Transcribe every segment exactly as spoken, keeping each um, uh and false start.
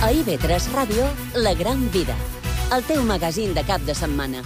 A I V tres Ràdio, La Gran Vida, el teu magazín de cap de setmana.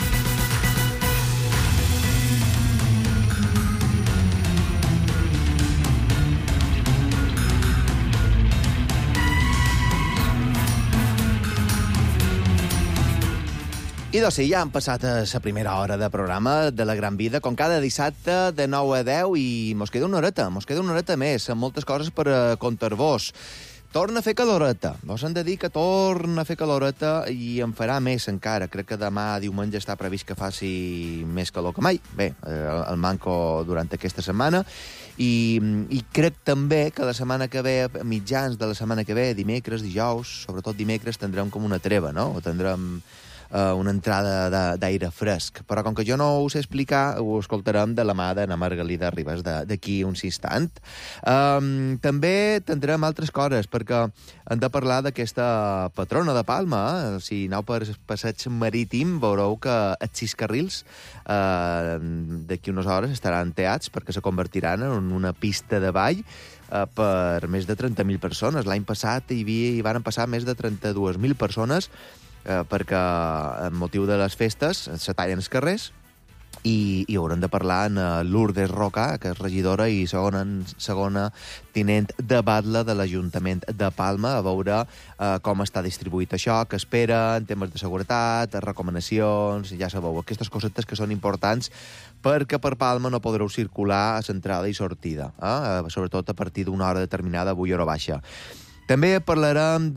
I doncs sí, ja han passat a la primera hora de programa de La Gran Vida, com cada dissabte de nou a deu, i mos queda una horeta, mos queda una horeta més, amb moltes coses per a contar-vos. Torna a fer caloreta, vos hem de dir que torna a fer caloreta i en farà més encara. Crec que demà, diumenge, està previst que faci més calor que mai. Bé, el manco durant aquesta setmana. I, i crec també que la setmana que ve, mitjans de la setmana que ve, dimecres, dijous, sobretot dimecres, tindrem com una treva, no? O tindrem Uh, una entrada d'aire fresc. Però com que jo no ho sé explicar, ho escoltarem de la mà d'Anna Margalida Ribas d'aquí uns instants. Um, també tindrem altres coses, perquè hem de parlar d'aquesta patrona de Palma. Eh? Si aneu per passeig marítim, veureu que els sis carrils uh, d'aquí unes hores estaran teats perquè se convertiran en una pista de ball uh, per més de trenta mil persones. L'any passat hi, havia, hi van passar més de trenta-dues mil persones Eh, perquè en motiu de les festes se tallen els carrers i, i haurem de parlar amb Lourdes Roca, que és regidora i segona, segona tinent de batlle de l'Ajuntament de Palma, a veure eh, com està distribuït això, què espera en temes de seguretat, recomanacions, ja sabeu, aquestes cosetes que són importants perquè per Palma no podreu circular a l'entrada i sortida, eh? Sobretot a partir d'una hora determinada, avui hora baixa. També parlarem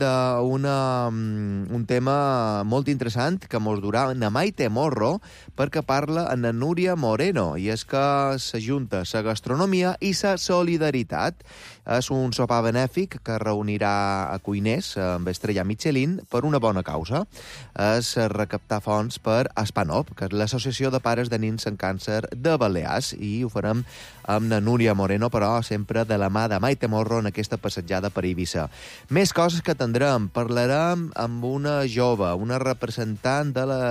d'un tema molt interessant que mos durà na Maite Morro, perquè parla amb la Núria Moreno, i és que s'ajunta la gastronomia i la solidaritat. És un sopar benèfic que reunirà a cuiners amb estrella Michelin per una bona causa. És recaptar fons per Aspanop, que és l'Associació de Pares de Nins amb Càncer de Balears, i ho farem amb la Núria Moreno, però sempre de la mà de Maite Morro en aquesta passejada per Eivissa. Més coses que tindrem. Parlarem amb una jove, una representant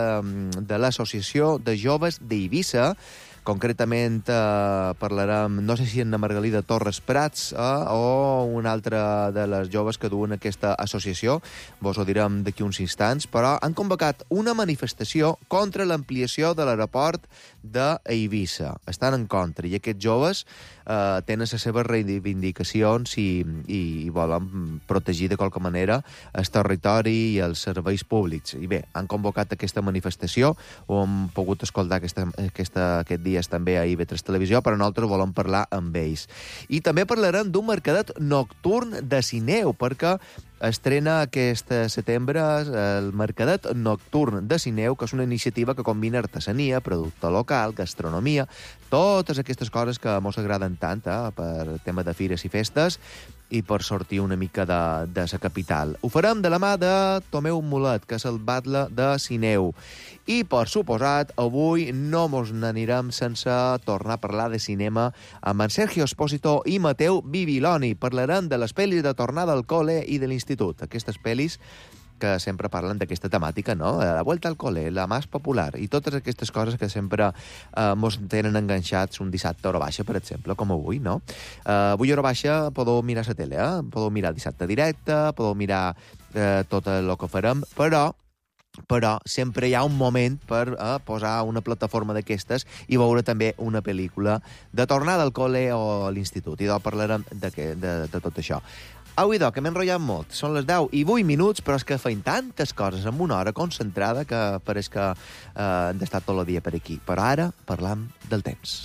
de l'Associació de Joves d'Eivissa. Concretament eh, parlarem, no sé si en la Margalida Torres Prats eh, o una altra de les joves que duen aquesta associació, vos ho direm d'aquí uns instants, però han convocat una manifestació contra l'ampliació de l'aeroport d'Eivissa. Estan en contra, i aquests joves eh, tenen les seves reivindicacions i, i, i volen protegir de qualque manera el territori i els serveis públics. I bé, han convocat aquesta manifestació, ho hem pogut escoltar aquesta, aquesta, aquest dia també a I V tres Televisió, però nosaltres volem parlar amb ells. I també parlarem d'un mercadet nocturn de Sineu, perquè estrena aquest setembre el mercadet nocturn de Sineu, que és una iniciativa que combina artesania, producte local, gastronomia, totes aquestes coses que mos agraden tant, eh, per tema de fires i festes, i per sortir una mica de, de la capital. Ho farem de la mà de Tomeu Mulet, que és el batlle de Sineu. I, per suposat, avui no mos n'anirem sense tornar a parlar de cinema amb en Sergio Espósito i Mateu Bibiloni. Parlarem de les pel·lis de tornada al col·le i de l'institut. Aquestes pel·lis que sempre parlen d'aquesta temàtica, no? La vuelta al col·le, la més popular, i totes aquestes coses que sempre eh, mos tenen enganxats un dissabte a hora baixa, per exemple, com avui, no? Eh, avui a hora baixa podeu mirar la tele, eh? Podeu mirar dissabte directe, podeu mirar eh, tot el que farem, però però sempre hi ha un moment per eh, posar una plataforma d'aquestes i veure també una pel·lícula de tornada al col·le o a l'institut. I doncs parlarem de, que, de, de tot això. Au, idò, que m'he enrotllat molt. Són les deu i vuit minuts, però és que feim tantes coses en una hora concentrada que pareix que eh, hem d'estar tot el dia per aquí. Però ara parlam del temps.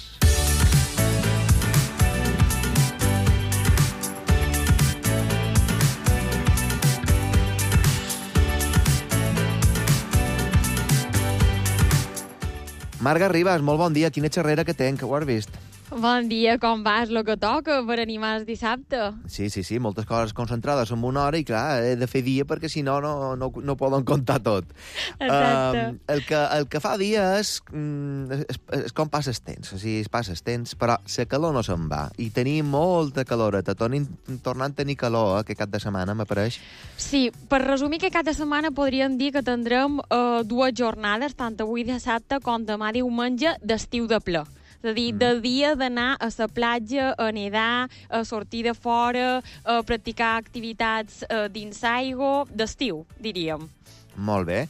Marga Ribas, molt bon dia. Quina xerrera que tenc, ho has vist? Bon dia, com vas? Lo que toca per animar el dissabte. Sí, sí, sí, moltes coses concentrades en una hora i, clar, he de fer dia perquè, si no, no, no, no poden contar tot. Exacte. Um, el, que, el que fa dia és, és, és com passes temps, o sigui, passes temps, però la calor no se'n va. I tenim molta caloreta, tornant a tenir calor, eh, aquest cap de setmana, m'apareix. Sí, per resumir, aquest cap de setmana podríem dir que tindrem uh, dues jornades, tant avui dissabte com demà diumenge, d'estiu de ple. És a dir, de dia d'anar a la platja, a nedar, a sortir de fora, a practicar activitats eh, dins aigua, d'estiu, diríem. Molt bé.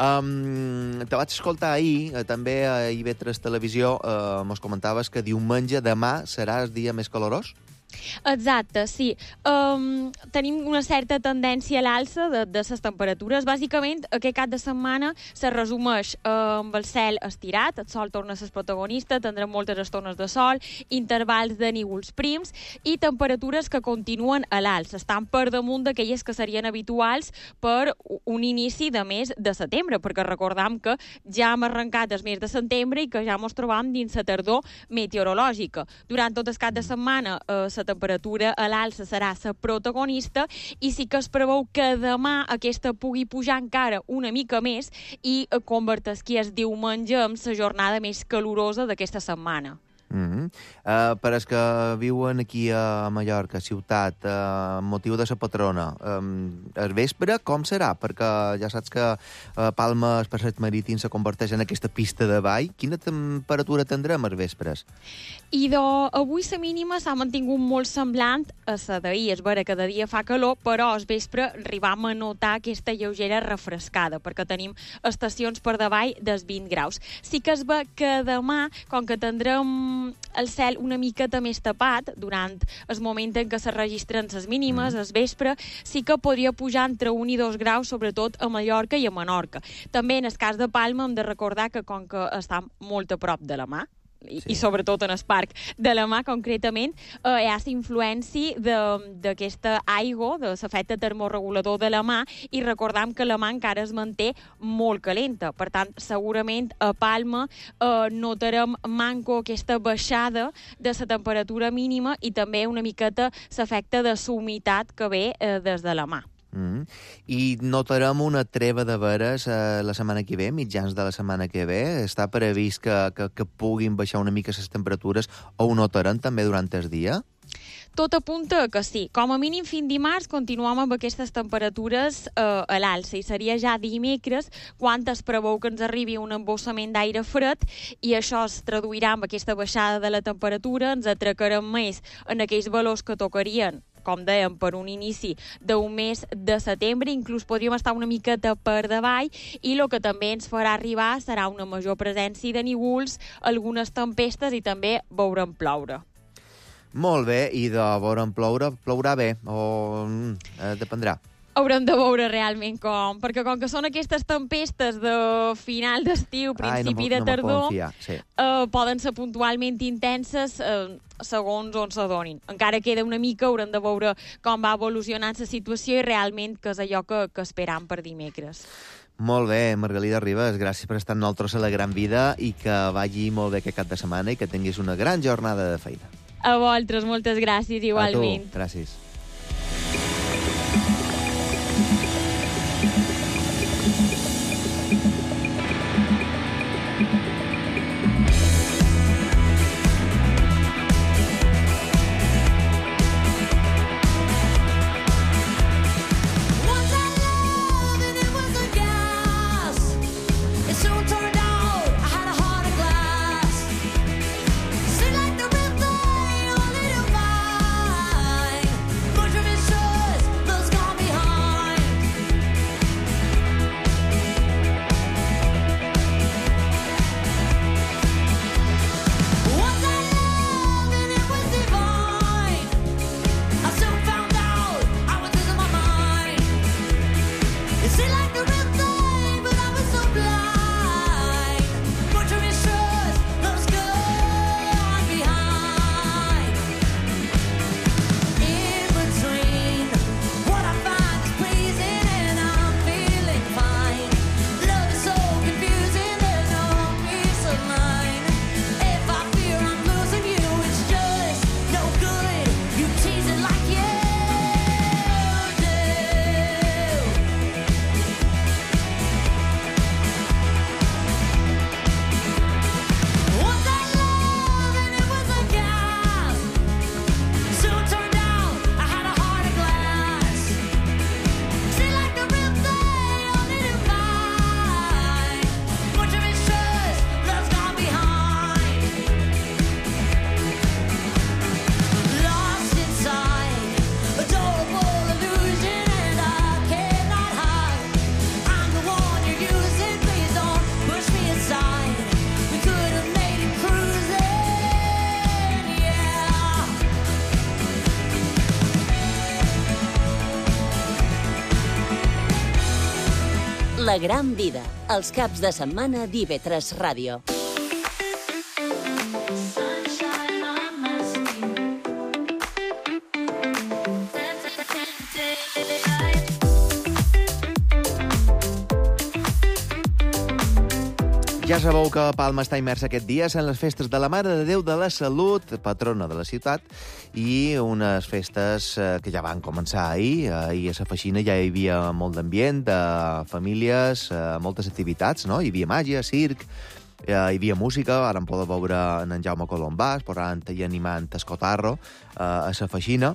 Um, te vaig escoltar ahir, eh, també a I V tres Televisió, eh, mos comentaves que diumenge demà serà el dia més calorós? Exacte, sí. Um, tenim una certa tendència a l'alça de, de les temperatures. Bàsicament, aquest cap de setmana se resumeix uh, amb el cel estirat, el sol torna a ser protagonista, tindrem moltes estones de sol, intervals de nívols prims i temperatures que continuen a l'alça. Estan per damunt d'aquelles que serien habituals per un inici de mes de setembre, perquè recordam que ja hem arrencat el mes de setembre i que ja ens trobam dins la tardor meteorològica. Durant tot el cap de setmana, eh, la temperatura a l'alça serà la protagonista i sí que es preveu que demà aquesta pugui pujar encara una mica més i convertir qui és diumenge en la jornada més calorosa d'aquesta setmana. Mm -hmm. uh, per als que viuen aquí a Mallorca, ciutat, uh, motiu de la patrona, um, el vespre com serà? Perquè ja saps que uh, Palma, el passeig marítim, se converteix en aquesta pista de ball. Quina temperatura tindrem als vespres? I do, avui la mínima s'ha mantingut molt semblant a la d'ahir. És vera que de dia fa calor, però al vespre arribam a notar aquesta lleugera refrescada, perquè tenim estacions per davall dels vint graus. Sí que es ve que demà, com que tindrem el cel una miqueta més tapat durant el moment en què se registren les mínimes, al vespre, sí que podria pujar entre un i dos graus, sobretot a Mallorca i a Menorca. També en el cas de Palma hem de recordar que com que està molt a prop de la mar, I, sí. i sobretot en el parc de la mà, concretament, eh, hi ha la influència d'aquesta aigua, de l'efecte termorregulador de la mà, i recordam que la mà encara es manté molt calenta. Per tant, segurament a Palma eh, notarem manco aquesta baixada de la temperatura mínima i també una miqueta l'efecte de la humitat que ve eh, des de la mà. Mm. I notarem una treva de veres eh, la setmana que ve, mitjans de la setmana que ve. Està previst que, que, que puguin baixar una mica les temperatures, o ho notarem també durant el dia? Tot apunta que sí. Com a mínim fins dimarts continuem amb aquestes temperatures eh, a l'alça i seria ja dimecres quan es preveu que ens arribi un embossament d'aire fred i això es traduirà amb aquesta baixada de la temperatura, ens atracarem més en aquells valors que tocarien, com dèiem, per un inici d'un mes de setembre, inclús podríem estar una miqueta per davall, i el que també ens farà arribar serà una major presència de nívols, algunes tempestes i també veurem ploure. Molt bé, i de veurem ploure, plourà bé, o eh, dependrà. Haurem de veure realment com, perquè com que són aquestes tempestes de final d'estiu, principi Ai, no, de tardor, no fiar, sí. eh, poden ser puntualment intenses eh, segons on s'adonin. Encara queda una mica, haurem de veure com va evolucionant la situació i realment que és allò que, que esperam per dimecres. Molt bé, Margalida Ribas, gràcies per estar amb nosaltres a La Gran Vida i que vagi molt bé aquest cap de setmana i que tinguis una gran jornada de feina. A vosaltres, moltes gràcies, igualment. A tu, gràcies. La gran vida, els caps de setmana d'I V tres Ràdio. Ja sabeu que Palma està immersa aquest dia en les festes de la Mare de Déu de la Salut, patrona de la ciutat, i unes festes que ja van començar ahir. Ahir a la Feixina ja hi havia molt d'ambient, de famílies, moltes activitats, no? Hi havia màgia, circ, hi havia música, ara en podeu veure en Jaume Colombà, posant i animant Escotarro a la Feixina.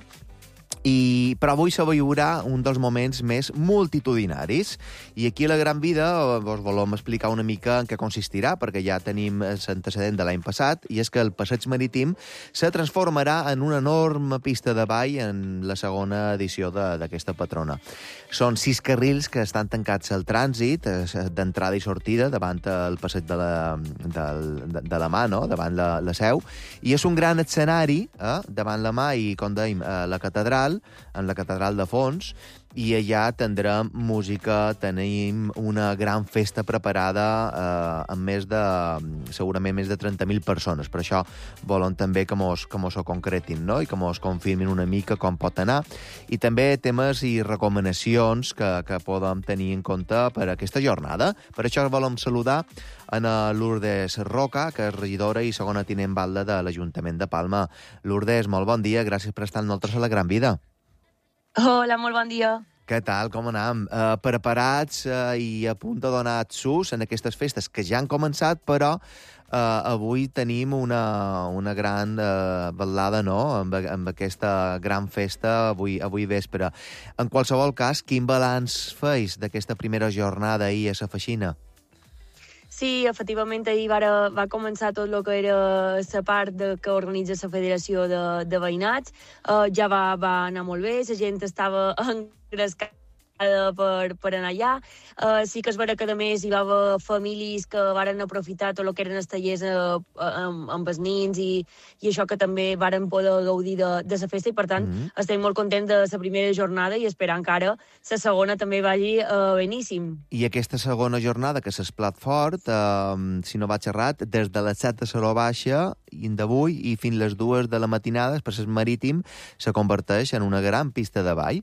I, però avui se viurà un dels moments més multitudinaris. I aquí a la Gran Vida vos volem explicar una mica en què consistirà, perquè ja tenim l'antecedent de l'any passat, i és que el passeig marítim se transformarà en una enorme pista de ball en la segona edició d'aquesta patrona. Són sis carrils que estan tancats al trànsit, d'entrada i sortida, davant el passeig de la, de, de la mà, no? Davant la, la seu, i és un gran escenari, eh? Davant la mà i, com dèiem, la catedral, en la catedral de fons, i allà tindrem música, tenim una gran festa preparada eh, amb més de, segurament més de trenta mil persones. Per això volen també que mos, que mos ho concretin, no? I que mos confirmin una mica com pot anar. I també temes i recomanacions que, que podem tenir en compte per a aquesta jornada. Per això volem saludar a Lourdes Roca, que és regidora i segona tinent balda de l'Ajuntament de Palma. Lourdes, molt bon dia, gràcies per estar amb nosaltres a la Gran Vida. Hola, molt bon dia. Què tal, com anem? Uh, preparats uh, i a punt de donar sus en aquestes festes que ja han començat, però uh, avui tenim una, una gran uh, ballada, no?, amb, amb aquesta gran festa avui, avui vespre. En qualsevol cas, quin balanç feis d'aquesta primera jornada ahir a la Feixina? Sí, efectivament, ahir va, va començar tot el que era la part de, que organitza la Federació de, de Veïnats. Uh, ja va, va anar molt bé, la gent estava engrescada per, per anar allà. Uh, sí que és vera que, a més, hi va haver famílies que varen aprofitar tot el que eren els tallers uh, amb, amb els nins i, i això que també varen poder gaudir de, de la festa i, per tant, mm-hmm. estem molt contents de la primera jornada i esperant que ara la segona també vagi uh, beníssim. I aquesta segona jornada, que s'és plat fort, uh, si no vaig errat, des de les set de Saró Baixa d'avui i fins les dues de la matinada, per ser marítim, se converteix en una gran pista de ball.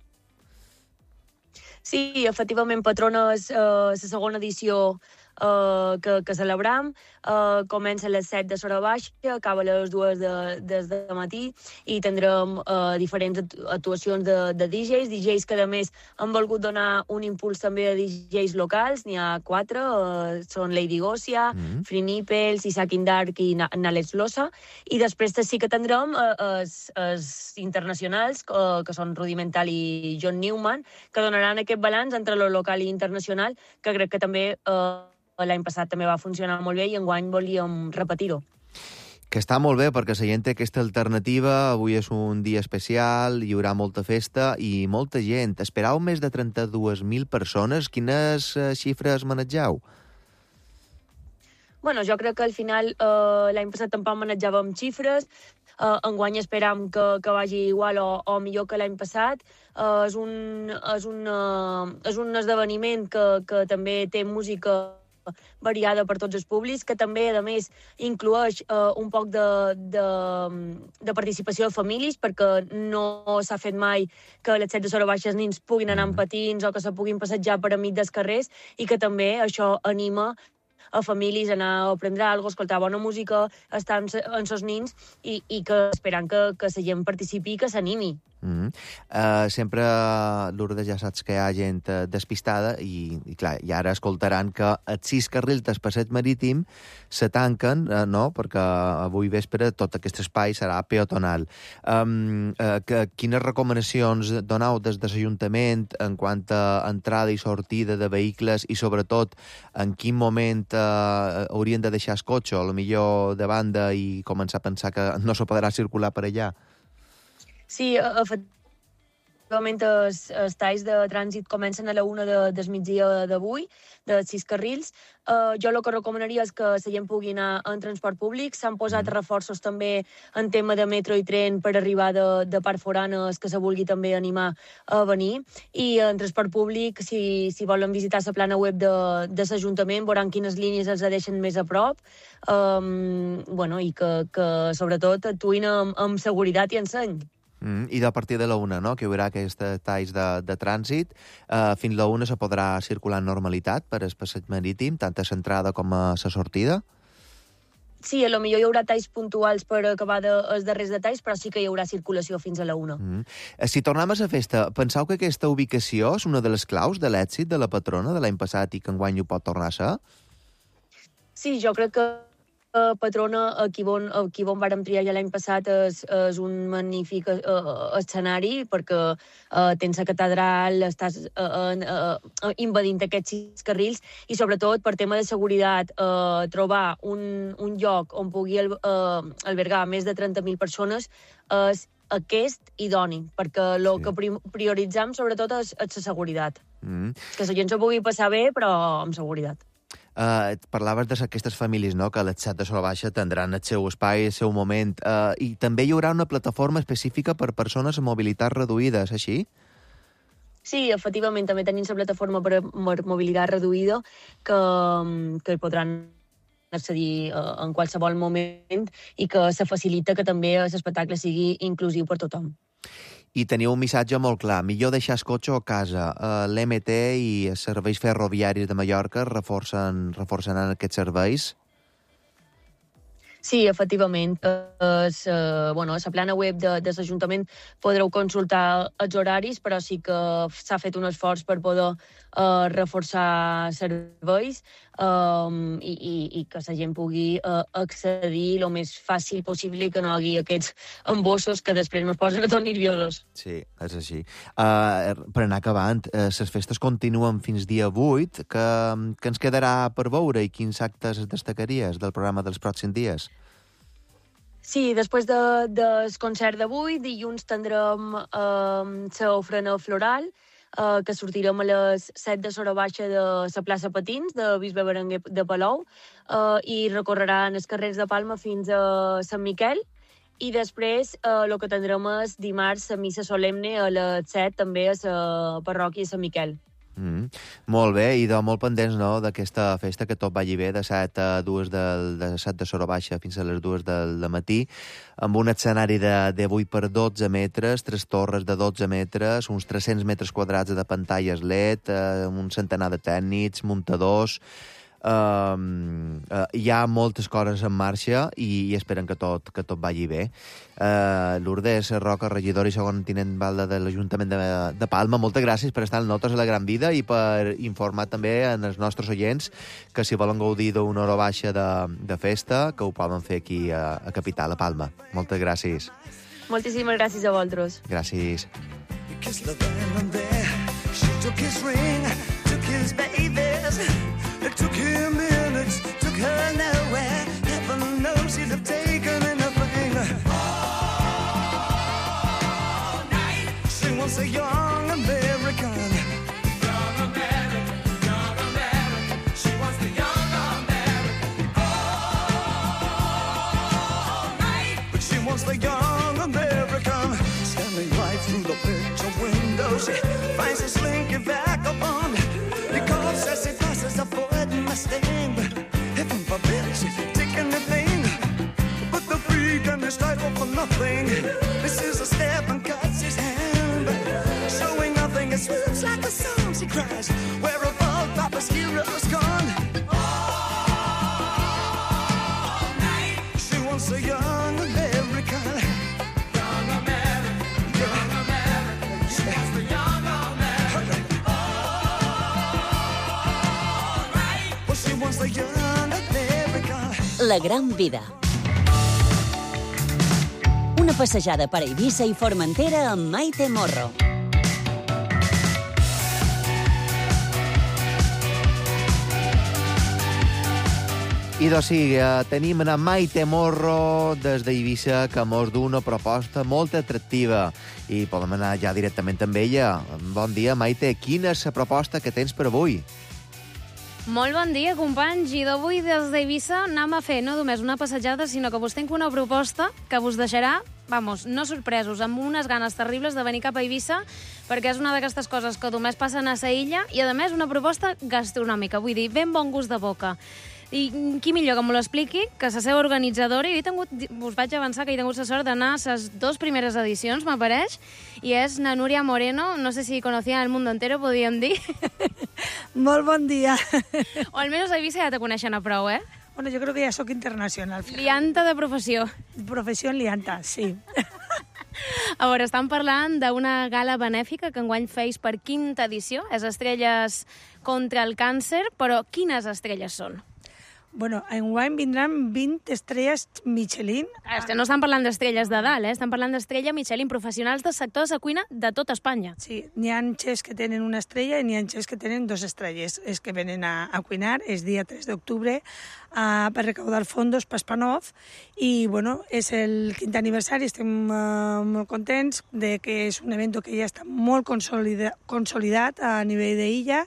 Sí, efectivament, patrona és uh, la segona edició Uh, que, que celebram. Uh, comença a les set de Saró Baixa, acaba a les dues de, des de matí i tindrem uh, diferents actuacions de, de D Js, D Js que a més han volgut donar un impuls també a D Js locals, n'hi ha quatre, uh, són Lady Gosia, mm-hmm. Free Nipples, Isaac in Dark i Nalets Losa, i després sí que tindrem uh, els, els internacionals, uh, que són Rudimental i John Newman, que donaran aquest balanç entre lo local i internacional, que crec que també uh, l'any passat també va funcionar molt bé i enguany volíem repetir-ho. Que està molt bé, perquè la gent té aquesta alternativa. Avui és un dia especial, hi haurà molta festa i molta gent. Esperau més de trenta-dues mil persones. Quines uh, xifres manegeu? Bueno, jo crec que al final uh, l'any passat tampoc manejàvem xifres. Uh, enguany esperam que, que vagi igual o, o millor que l'any passat. Uh, és, un, és, un, uh, és un esdeveniment que, que també té música variada per tots els públics, que també, a més, inclueix uh, un poc de, de, de participació de famílies, perquè no s'ha fet mai que a les set de Saró Baixa els nins puguin anar amb patins o que se puguin passejar per enmig dels carrers, i que també això anima a famílies a anar a aprendre alguna cosa, escoltar bona música, estar amb, amb els nins i, i que esperant que, que la gent participi i que s'animi. Mm-hmm. uh, sempre, Lourdes, ja saps que hi ha gent uh, despistada i, i, clar, i ara escoltaran que els sis carrils del passeig marítim se tanquen, uh, no?, perquè avui vespre tot aquest espai serà peatonal. Um, uh, que, quines recomanacions donau des de l'Ajuntament en quant a entrada i sortida de vehicles i, sobretot, en quin moment uh, haurien de deixar el cotxe, o millor de banda, i començar a pensar que no se podrà circular per allà? Sí, efectivament. efectivament, els, els talls de trànsit comencen a la una de, del migdia d'avui, de sis carrils. Uh, jo el que recomanaria és que la gent pugui anar en transport públic. S'han posat reforços també en tema de metro i tren per arribar de, de part foranes, que se vulgui també animar a venir. I en transport públic, si, si volen visitar la plana web de, de l'Ajuntament, veuran quines línies els deixen més a prop. Um, bueno, i que, que sobretot actuïn amb, amb seguretat i enseny. Mm, I a partir de la una, no?, que hi haurà aquests talls de, de trànsit. Uh, fins la una se podrà circular en normalitat per el passeig marítim, tant a l'entrada com a la sortida? Sí, a lo millor hi haurà talls puntuals per acabar de, els darrers detalls, però sí que hi haurà circulació fins a la una. Mm. Si tornem a la festa, penseu que aquesta ubicació és una de les claus de l'èxit de la patrona de l'any passat i que enguany ho pot tornar a ser? Sí, jo crec que Patrona, aquí on, aquí on vàrem triar ja l'any passat, és, és un magnífic uh, escenari, perquè uh, tens la catedral, estàs uh, uh, uh, invadint aquests sis carrils, i sobretot, per tema de seguretat, uh, trobar un, un lloc on pugui uh, albergar més de trenta mil persones és aquest idoni, perquè el sí. que prioritzam, sobretot, és, és la seguretat. Mm. Que la gent se pugui passar bé, però amb seguretat. Uh, parlaves d'aquestes famílies, no?, que a les set de Sola Baixa tindran el seu espai, el seu moment, uh, i també hi haurà una plataforma específica per persones amb mobilitat reduïda, és així? Sí, efectivament, també tenim la plataforma per mobilitat reduïda que, que podran accedir uh, en qualsevol moment i que se facilita que també l'espectacle sigui inclusiu per tothom. I teniu un missatge molt clar. Millor deixar el cotxe a casa. Uh, L'M T i els serveis ferroviaris de Mallorca reforcen, reforcen aquests serveis? Sí, efectivament. Es, eh, bueno, a la plana web de, de l'Ajuntament podreu consultar els horaris, però sí que s'ha fet un esforç per poder eh, reforçar serveis um, i, i, i que la gent pugui eh, accedir el més fàcil possible i que no hi hagi aquests embossos que després ens posen a tots nerviosos. Sí, és així. Uh, per anar acabant, uh, les festes continuen fins dia vuit. Que, que ens quedarà per veure i quins actes destacaries del programa dels pròxims dies? Sí, després de, del concert d'avui, dilluns tindrem eh, l'ofrena floral, eh, que sortirem a les set de l'hora baixa de la plaça Patins, de Bisbe Berenguer de Palou, eh, i recorreran els carrers de Palma fins a Sant Miquel, i després el eh, que tindrem és dimarts la missa solemne a les set, també a la parròquia de Sant Miquel. Mm, molt bé, i de molt pendents, no?, d'aquesta festa, que tot vagi bé, de set a dues del, de set de Sora Baixa fins a les dues del de matí, amb un escenari de, de vuit per dotze metres, tres torres de dotze metres, uns tres-cents metres quadrats de pantalles L E D, eh, un centenar de tècnics, muntadors. Uh, uh, hi ha moltes coses en marxa i, i esperen que tot, que tot vagi bé. Uh, Lourdes Roca, regidora i segon tinent d'alcalde de l'Ajuntament de, de Palma, moltes gràcies per estar amb nosaltres a la Gran Vida i per informar també en els nostres oients que si volen gaudir d'una hora baixa de, de festa, que ho poden fer aquí a, a Capital, a Palma. Moltes gràcies. Moltíssimes gràcies a vosaltres. Gràcies. It took him minutes, took her nowhere. Heaven knows he'd have taken anything. All night. She wants a young American. Young American, young American. She wants the young American. All night. But she wants the young American. Standing right through the picture window, she finds a slinky vagabond. Because as he passes a foot sting, but heaven forbid she's taking the thing. But the freak and his title for nothing. This is a step and cuts his hand, showing nothing. It swoops like a song. She cries, where have all Papa's heroes gone? All night. She wants a young American. Young American, young American. She wants the young American. La Gran Vida. Una passejada per Eivissa i Formentera amb Maite Morro. I I doncs sí, eh, tenim en Maite Morro des d'Eivissa, que mos du una proposta molt atractiva i podem anar ja directament amb ella. Bon dia, Maite. Quina és la proposta que tens per avui? Molt bon dia, companys. I d'avui des d'Eivissa anem a fer no només una passejada, sinó que vos tenc una proposta que vos deixarà, vamos, no sorpresos, amb unes ganes terribles de venir cap a Eivissa, perquè és una d'aquestes coses que només passen a sa illa i, a més, una proposta gastronòmica, vull dir, ben bon gust de boca. I qui millor que m'ho l'expliqui, que la seva organitzadora, i he tingut, us vaig avançar que he tingut la sort d'anar a les dues primeres edicions, m'apareix, i és na Núria Moreno, no sé si conocía el mundo entero, podíem dir. Molt bon dia. O almenys a Eivissa ja te coneixen a prou, eh? Bueno, jo crec que ja sóc internacional. Lianta de professió. Professió en lianta, sí. A veure, estan parlant d'una gala benèfica que enguany feis per quinta edició, és Estrelles contra el càncer, però quines estrelles són? Bueno, enguany vindran vint estrelles Michelin. Ah, és que no estan parlant d'estrelles de dalt, eh? Estan parlant d'estrella Michelin, professionals de sectors de cuina de tot Espanya. Sí, n'hi ha xefs que tenen una estrella i n'hi ha xefs que tenen dos estrelles. És que venen a, a cuinar, és dia tres d'octubre, uh, per recaudar fondos per Spanov, i bueno, és el quinta aniversari, estem uh, molt contents de que és un evento que ja està molt consolida, consolidat a nivell d'illa,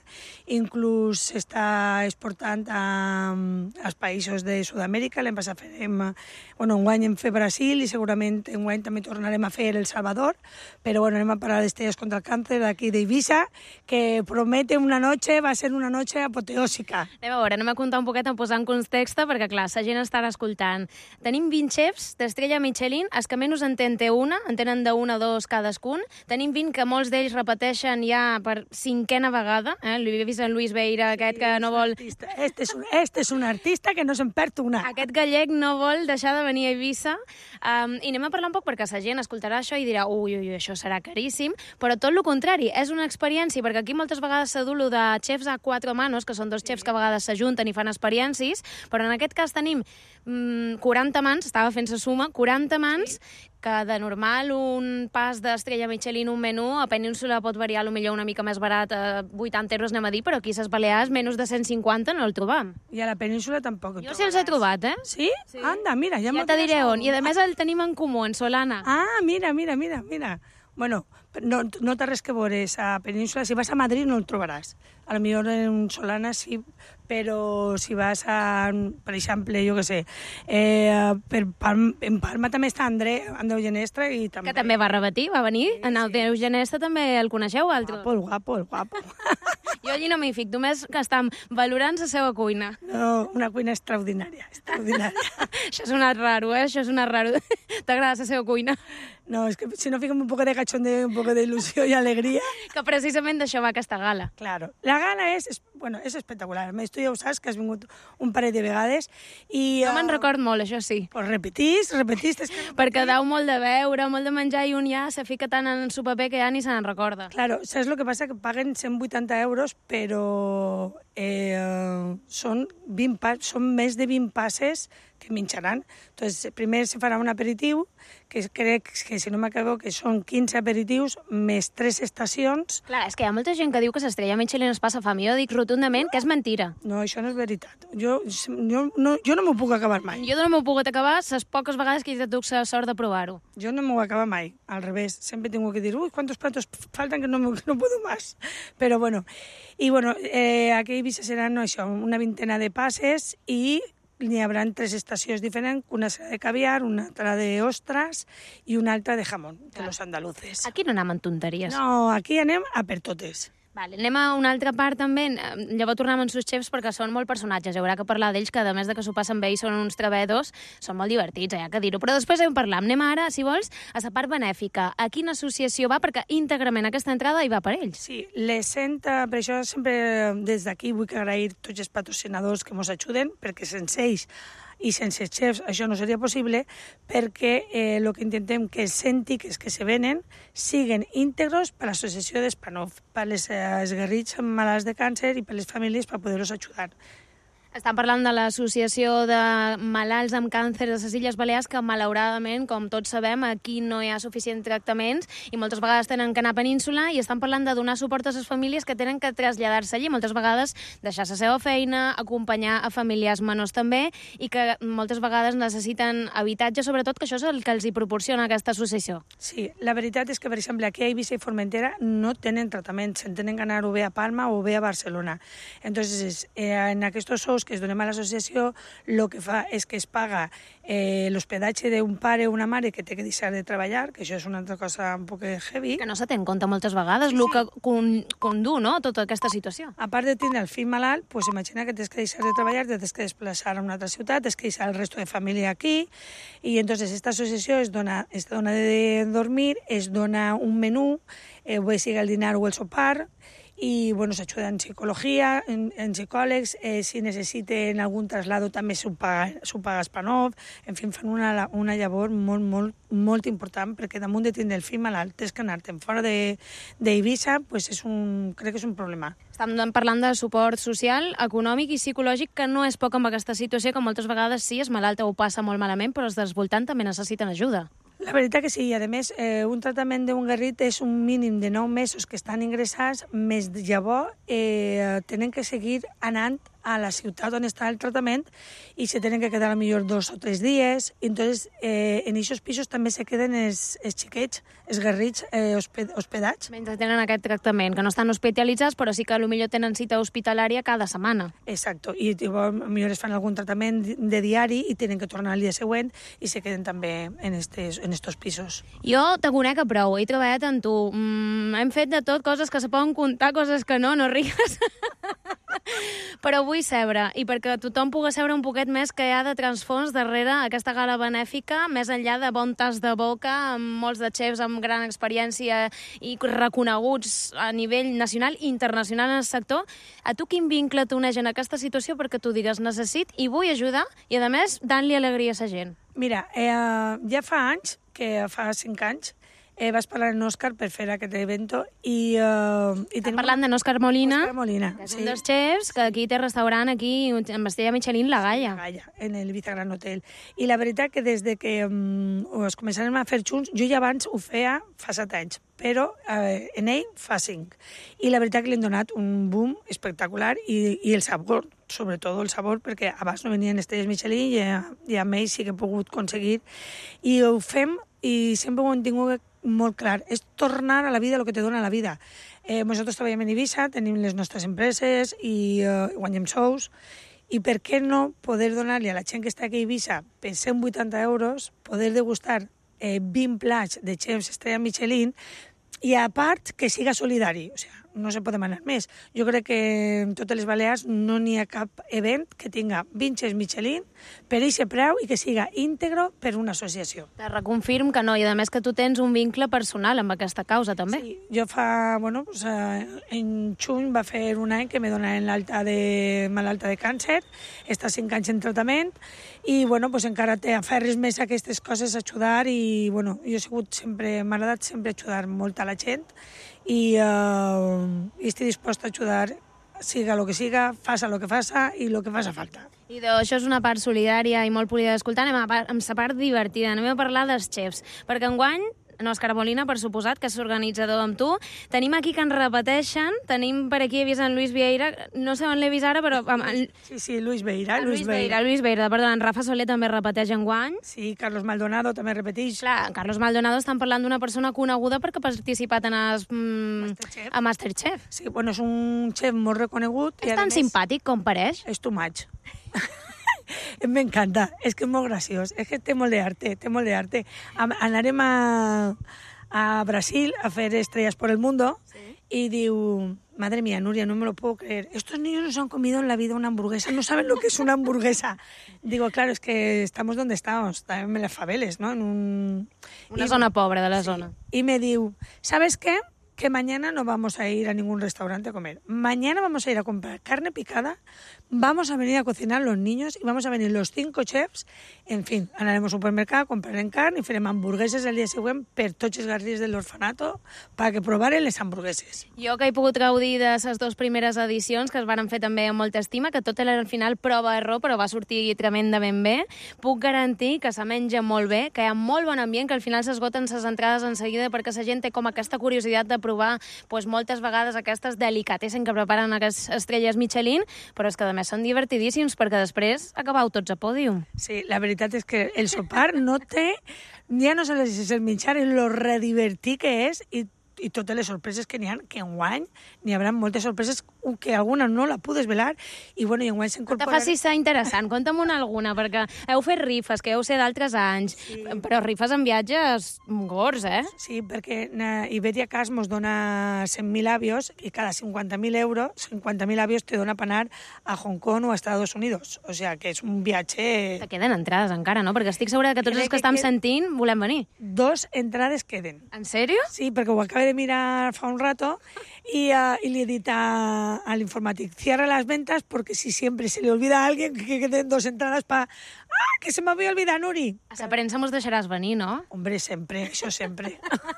inclús s'està exportant a, als països de Sud-amèrica. L'hem passat farem, bueno, enguany hem fet Brasil i segurament enguany també tornarem a fer El Salvador, però bueno, anem a parlar d'Estrelles contra el càncer d'aquí d'Eivissa, que promete una noche, va ser una noche apoteòsica. Anem a veure, anem a contar un poquet, a posar en context, perquè clar, la gent estarà escoltant. Tenim vint xefs d'estrella Michelin, els que menys en té una, en tenen d'una o dos cadascun. Tenim vint que molts d'ells repeteixen ja per cinquena vegada, eh? L'he vist en Luis Beira, aquest sí, que no vol... Este és un, este és un artista que no se'n perd una. Aquest gallec no vol deixar de venir a Eivissa. Um, I anem a parlar un poc perquè la gent escoltarà això i dirà ui, ui, ui, això serà caríssim, però tot el contrari, és una experiència, perquè aquí moltes vegades s'ha dut de xefs a quatre manos, que són dos xefs que a vegades s'ajunten i fan experiències, però en aquest cas tenim mm, quaranta mans, estava fent la suma, quaranta mans, que de normal un pas d'estrella Michelin, un menú, a Península pot variar potser una mica més barat, a vuitanta euros anem a dir, però aquí a les Balears menys de cent cinquanta no el trobam. I a la Península tampoc. Jo sí els he trobat, eh? Sí? Sí. Anda, mira, ja, ja te diré on. I a més el tenim en comú, en Solana. Ah, mira, mira, mira, mira. Bueno, no, no té res que veure a Península. Si vas a Madrid no el trobaràs. A lo millor en Solana sí, però si vas a, per exemple, jo què sé, eh, per Palma, en Palma també està André, Andreu Genestra, i també... Que també va repetir, va venir. Sí, en Andreu sí. Genestra també el coneixeu, altres? Guapo, el guapo, el guapo. Jo allí no m'hi fic, només que estem valorant la seva cuina. No, una cuina extraordinària, extraordinària. Això és una raro, eh? Això és una raro. T'agrada la seva cuina? No, és que si no fiquem un poc de cachondeo, un poc d'il·lusió i alegria... Que precisament d'això va aquesta gala. Claro. La gala és, és, bueno, és espectacular. A més, tu ja ho saps, que has vingut un parell de vegades. I, no uh, me'n record molt, això sí. Pues repetís, repetís... És que repetís. Perquè dau molt de beure, molt de menjar, i un ja se fica tant en su paper que ja ni se n'en recorda. Claro, saps el que passa? Que paguen cent vuitanta euros, però eh, són, vint pas, són més de vint passes que menjaran. Entonces, primer se farà un aperitiu, que crec que, si no m'acabo, que són quinze aperitius més tres estacions. Clar, és que hi ha molta gent que diu que l'estrella Michelin es passa fam. Jo dic rotundament que és mentira. No, això no és veritat. Jo, jo, no, jo no m'ho puc acabar mai. Jo no m'ho puc acabar les poques vegades que he tingut la sort de provar-ho. Jo no m'ho acabo mai, al revés. Sempre tengo que dir, uy, ¿cuántos platos faltan que no, que no puedo más? Però bueno, i bueno, eh, aquí a Eivissa seran no, això, una vintena de passes i n'hi haurà tres estacions diferents, una serà de caviar, una altra d'ostres i una altra de jamón, de los andaluces. Aquí no anem en tonteries. No, aquí anem a per totes. Vale, anem a una altra part també, llavors tornem amb sus xefs perquè són molt personatges, hi haurà que parlar d'ells, que a més de que s'ho passen bé i són uns treballadors, són molt divertits, hi ha que dir-ho. Però després hem parlat, anem ara, si vols, a la part benèfica. A quina associació va? Perquè íntegrament aquesta entrada hi va per ells. Sí, les cent, per això sempre des d'aquí vull agrair tots els patrocinadors que ens ajuden, perquè sense ells i sense xefs això no seria possible, perquè eh, el que intentem que els cent tiquets que se venen siguin íntegros per l'associació d'Spanov, per les eh, esguerrits malalts de càncer i per les famílies per poder-los ajudar. Estan parlant de l'Associació de Malalts amb Càncer de les Illes Balears, que malauradament, com tots sabem, aquí no hi ha suficients tractaments i moltes vegades tenen que anar a Península, i estan parlant de donar suport a les famílies que tenen que traslladar-se allí, moltes vegades deixar la seva feina, acompanyar a familiars menors també, i que moltes vegades necessiten habitatge, sobretot, que això és el que els hi proporciona aquesta associació. Sí, la veritat és que, per exemple, aquí a Eivissa i Formentera no tenen tractament, se'n tenen que anar o bé a Palma o bé a Barcelona. Entonces, eh, en aquests sous que es donem a l'associació, el que fa és que es paga eh, l'hospedatge d'un pare o una mare que té que deixar de treballar, que això és una altra cosa un poc heavy. Que no se té en compte moltes vegades, Sí, el sí. que con, condú, no?, tota aquesta situació. A part de tindre el fill malalt, pues imagina que tens que deixar de treballar, te tens que desplaçar a una altra ciutat, tens que deixar el resto de família aquí, i entonces esta associació es dona, es dona de dormir, es dona un menú, eh, bé sigui el dinar o el sopar, i bueno, s'ajuda en psicologia, en, en psicòlegs, eh, si necessiten algun traslado també s'ho paga, s'ho paga Spanov, en fi, fan una, una llavor molt, molt, molt important, perquè damunt de tindre el fill malalt, tens que anar-te'n fora d'Eivissa, pues és un, crec que és un problema. Estem parlant de suport social, econòmic i psicològic, que no és poc amb aquesta situació, que moltes vegades sí, és malalta o passa molt malament, però els dels voltants també necessiten ajuda. La veritat que sí, i a més, eh, un tractament d'un garrit és un mínim de nou mesos que estan ingressats, més llavors eh, tenen que seguir anant a la ciutat on està el tractament i se tenen que quedar a millor dos o tres dies. Entonces, eh, en aquests pisos també se queden els, els xiquets, els garrits eh, hosped, hospedats. Mentre tenen aquest tractament, que no estan hospitalitzats, però sí que potser tenen cita hospitalària cada setmana. Exacto, i potser es fan algun tractament de diari i tenen que tornar al dia següent i se queden també en estos, en estos pisos. Jo te conec a prou, he treballat amb tu, mm, hem fet de tot, coses que se poden comptar, coses que no, no rigues. Però vull seure, i perquè tothom pugui seure un poquet més que hi ha de transfons darrere aquesta gala benèfica, més enllà de bon tas de boca, amb molts de xefs amb gran experiència i reconeguts a nivell nacional i internacional en el sector. A tu quin vincle t'uneix en aquesta situació perquè tu digues necessit i vull ajudar i, a més, dant-li alegria a la gent? Mira, eh, ja fa anys, que fa cinc anys, Eh, vas parlar amb Òscar per fer aquest evento i... Uh, i Estem parlant de Òscar Molina, Òscar Molina, que és sí. un dels xefs que aquí té restaurant aquí en Estrella Michelin, La Gaia. La Gaia, en el Ibiza Gran Hotel. I la veritat que des de que um, es començarem a fer junts, jo ja abans ho feia fa set anys, però eh, en ell fa cinc. I la veritat que li hem donat un boom espectacular i, i el sabor, sobretot el sabor, perquè abans no venien estrelles Michelin i, i amb ell sí que he pogut aconseguir. I ho fem i sempre ho hem tingut molt clar, és tornar a la vida el que te dona la vida. Eh, nosaltres treballem en Eivissa, tenim les nostres empreses i eh, guanyem sous, i per què no poder donar-li a la gent que està aquí a Eivissa per cent vuitanta euros, poder degustar eh, vint plats de xefs estrella Michelin i a part que siga solidari, o sigui, no se pot demanar més. Jo crec que en totes les Balears no n'hi ha cap event que tinga vint xefs Michelin per aquest preu i que siga íntegro per una associació. Te reconfirm que no, i a més que tu tens un vincle personal amb aquesta causa, també. Sí, jo fa, bueno, pues, eh, en juny va fer un any que me donaven l'alta de malalta de càncer, està cinc anys en tractament, i bueno, pues, encara t'aferres més a aquestes coses, a ajudar, i bueno, jo he sigut sempre, m'ha agradat sempre ajudar molt a la gent, i, uh, i estic disposta a ajudar, siga el que siga, faça el que faça i el que faça falta. I això és una part solidària i molt polida d'escoltar. Anem a part, amb la part divertida, anem a parlar dels xefs, perquè enguany en Òscar Molina, per suposat, que és organitzador amb tu. Tenim aquí que ens repeteixen, tenim per aquí he vist en Luis Vieira, no sé on l'he vist ara, però... Sí, sí, Luis Vieira. Luis Vieira, Luis Vieira, perdó, en Rafa Soler també repeteix enguany. Sí, Carlos Maldonado també repeteix. Clar, Carlos Maldonado estan parlant d'una persona coneguda perquè ha participat en el, mm, Masterchef. a Masterchef. Sí, bueno, és un xef molt reconegut. És tan simpàtic com pareix. És too much. M'encanta, és que és molt graciós, és que té molt d'arte, té molt d'arte. Anarem a, a Brasil a fer Estrellas por el Mundo, sí. Y diu, madre mía, Nuria, no me lo puedo creer, estos niños nos han comido en la vida una hamburguesa, no saben lo que es una hamburguesa. Digo, claro, es que estamos donde estamos, también en las faveles, ¿no? En un... Una y, zona pobra de la sí, zona. I me diu, ¿sabes qué? que mañana no vamos a ir a ningún restaurante a comer. Mañana vamos a ir a comprar carne picada, vamos a venir a cocinar los niños y vamos a venir los cinco chefs. En fin, anarem al supermercat, comprarem carn i farem hamburgueses el dia següent per tots els gardis de l'orfanato perquè provaren les hamburgueses. Jo que he pogut gaudir de les dues primeres edicions, que es van fer també amb molta estima, que tot era al final prova-error, però va sortir tremendament bé, puc garantir que se menja molt bé, que hi ha molt bon ambient, que al final s'esgoten les entrades en seguida perquè la gent té com aquesta curiositat de provar pues, moltes vegades aquestes delicatessen que preparen aquestes estrelles Michelin, però és que a més són divertidíssims perquè després acabau tots a pòdium. Sí, la veritat és que el sopar no té, ja no sé si és el menjar, és lo redivertit que és i i totes les sorpreses que n'hi ha, que enguany n'hi haurà moltes sorpreses, que alguna no la puc desvelar, i bueno, i enguany s'incorporarà... Te facis ser interessant, conta'm una alguna, perquè heu fet rifes, que heu ser d'altres anys, sí. Però rifes en viatges gords, eh? Sí, perquè Iberia Cas mos dona cent mil avios i cada cinquanta mil euros, cinquanta mil avios te dona per anar a Hong Kong o a Estados Unidos. O sea, que és un viatge... Te queden entrades encara, no? Perquè estic segura que tots els que estem sentint volem venir. Dos entrades queden. En sèrio? Sí, perquè ho acabo de mirar fa un rato y, uh, y le he dit a, al informático, cierra las ventas porque si siempre se le olvida a alguien que queden dos entradas para... ¡Ah, que se me había olvidado, Nuri! A la premsa mos deixaràs venir, no? Hombre, sempre, això sempre.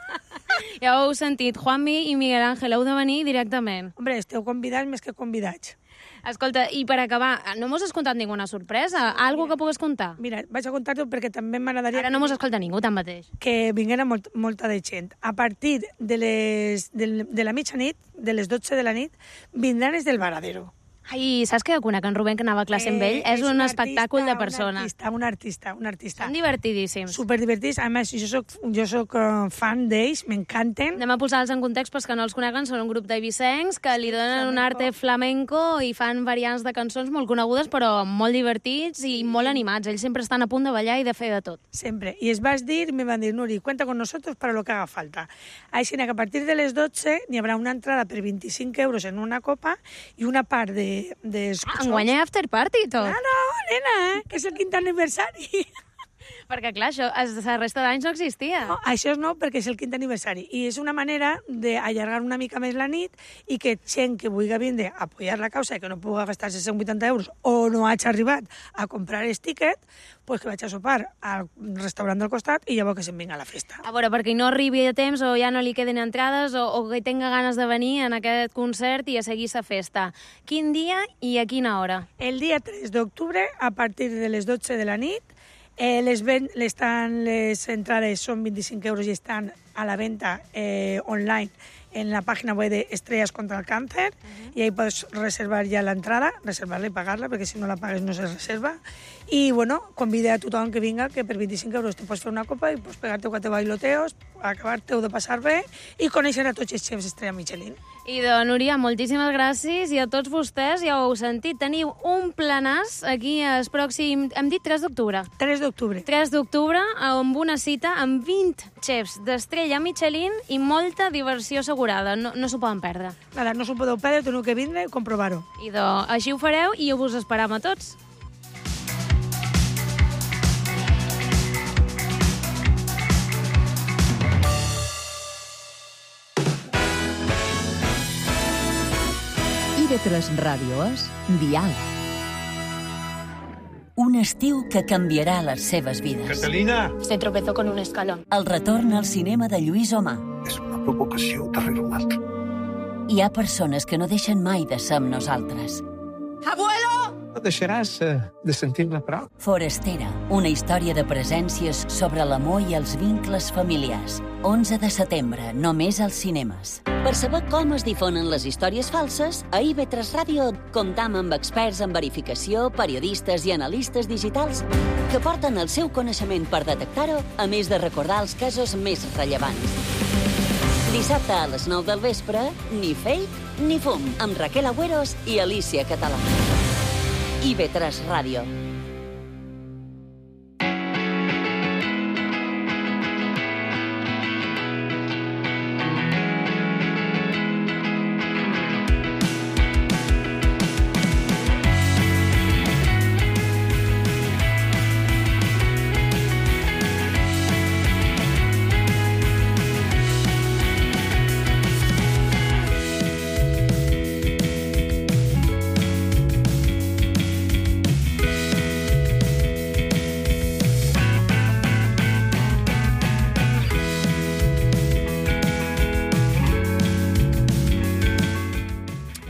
Ja ho heu sentit, Juanmi i Miguel Ángel, heu de venir directament. Hombre, esteu convidats més que convidats. Escolta, i per acabar, no mos has contat ninguna sorpresa? Algo que pugues contar? Mira, vaig a contar-t'ho perquè també m'agradaria... Ara no mos escolta ningú, tanmateix. Que vinguera molt, molta de gent. A partir de, les, de, de la mitjanit, de les dotze de la nit, vindran els del Varadero. Ai, saps que conec en Rubén, que anava a classe amb ell? Eh, és, és un, un espectacle de persona. Un artista, un artista, un artista. Són divertidíssims. Superdivertits. A més, jo soc, jo soc uh, fan d'ells, m'encanten. Anem a posar-los en context, però que no els coneguen, són un grup d'eivissencs que li donen flamenco. Un arte flamenco i fan variants de cançons molt conegudes, però molt divertits i molt animats. Ells sempre estan a punt de ballar i de fer de tot. Sempre. I es vas dir, i me van dir, Nuri, cuenta con nosotros para lo que haga falta. Així que a partir de les dotze n'hi haurà una entrada per vint-i-cinc euros en una copa i una part de... de ah, enguany hi ha after party i tot. Ah, no, nena, que és el quinta aniversari. Perquè, clar, això la resta d'anys no existia. No, això no, perquè és el quinta aniversari. I és una manera d'allargar una mica més la nit i que gent que vulgui vindre a apoyar la causa i que no pugui gastar-se cent vuitanta euros o no hagi arribat a comprar el tiquet, pues que vaig a sopar al restaurant del costat i llavors que se'n vinga a la festa. A veure, perquè no arribi a temps o ja no li queden entrades o, o que tenga ganes de venir en aquest concert i a seguir la festa. Quin dia i a quina hora? El dia tres d'octubre, a partir de les dotze de la nit, Eh, les, ven, les, tan, les entrades són vint-i-cinc euros i estan a la venda eh, online en la pàgina web de Estrellas contra el Càncer, uh-huh. I ahí pots reservar ja l'entrada, reservar-la i pagar-la, perquè si no la pagues no se reserva. I, bueno, convida a tothom que vinga, que per vint-i-cinc euros te pots fer una copa i pots pegar-te quatre bailoteos, acabar-te-ho de passar bé i conèixer a tots els xefs Estrella Michelin. I de Núria, moltíssimes gràcies, i a tots vostès, ja ho heu sentit, teniu un planàs aquí el pròxim, hem dit tres d'octubre. tres d'octubre. tres d'octubre, amb una cita amb vint xefs d'Estrella Michelin i molta diversió assegurada, no, no s'ho poden perdre. Nada, no s'ho podeu perdre, teniu que vindre i comprovar-ho. I de, així ho fareu i us esperam a tots. I V tres Ràdio és Dial. Un estiu que canviarà les seves vides. Catalina! Se tropezó con un escalón. El retorn al cinema de Lluís Omar. És una provocació darrere una altra. Hi ha persones que no deixen mai de ser amb nosaltres. Abuelo! No deixaràs uh, de sentir-la prou? Forastera, una història de presències sobre l'amor i els vincles familiars. onze de setembre, només als cinemes. Per saber com es difonen les històries falses, a I V tres Ràdio comptam amb experts en verificació, periodistes i analistes digitals que porten el seu coneixement per detectar-ho, a més de recordar els casos més rellevants. Dissabte a les nou del vespre, ni fake ni fum, amb Raquel Agüeros i Alicia Català. I V tres Ràdio.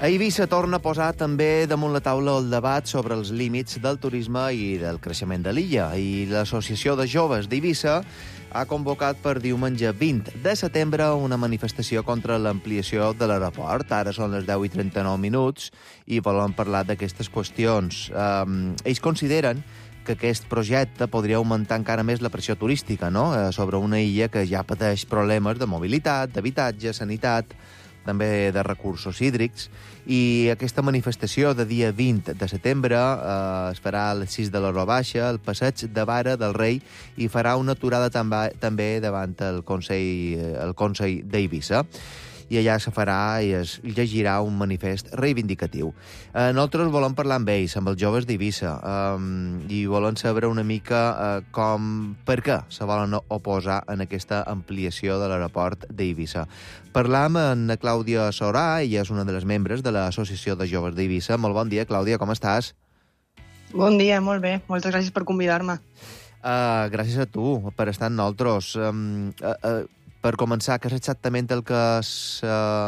A Eivissa torna a posar també damunt la taula el debat sobre els límits del turisme i del creixement de l'illa. I l'Associació de Joves d'Eivissa ha convocat per diumenge vint de setembre una manifestació contra l'ampliació de l'aeroport. Ara són les deu i trenta-nou minuts i volen parlar d'aquestes qüestions. Um, ells consideren que aquest projecte podria augmentar encara més la pressió turística, no?, eh, sobre una illa que ja pateix problemes de mobilitat, d'habitatge, sanitat, també de recursos hídrics, i aquesta manifestació de dia vint de setembre eh, es farà a les sis de l'hora baixa, al passeig de Vara del Rei, i farà una aturada també, també davant el Consell, el Consell d'Eivissa. I allà se farà i es llegirà un manifest reivindicatiu. Eh, nosaltres volem parlar amb ells, amb els joves d'Eivissa, eh, i volem saber una mica eh, com, per què se volen oposar en aquesta ampliació de l'aeroport d'Eivissa. Parlam amb Clàudia Sorà, ella és una de les membres de l'Associació de Joves d'Eivissa. Molt bon dia, Clàudia, com estàs? Bon dia, molt bé. Moltes gràcies per convidar-me. Uh, gràcies a tu per estar amb nosaltres. Um, uh, uh, Per començar, què és exactament el que se,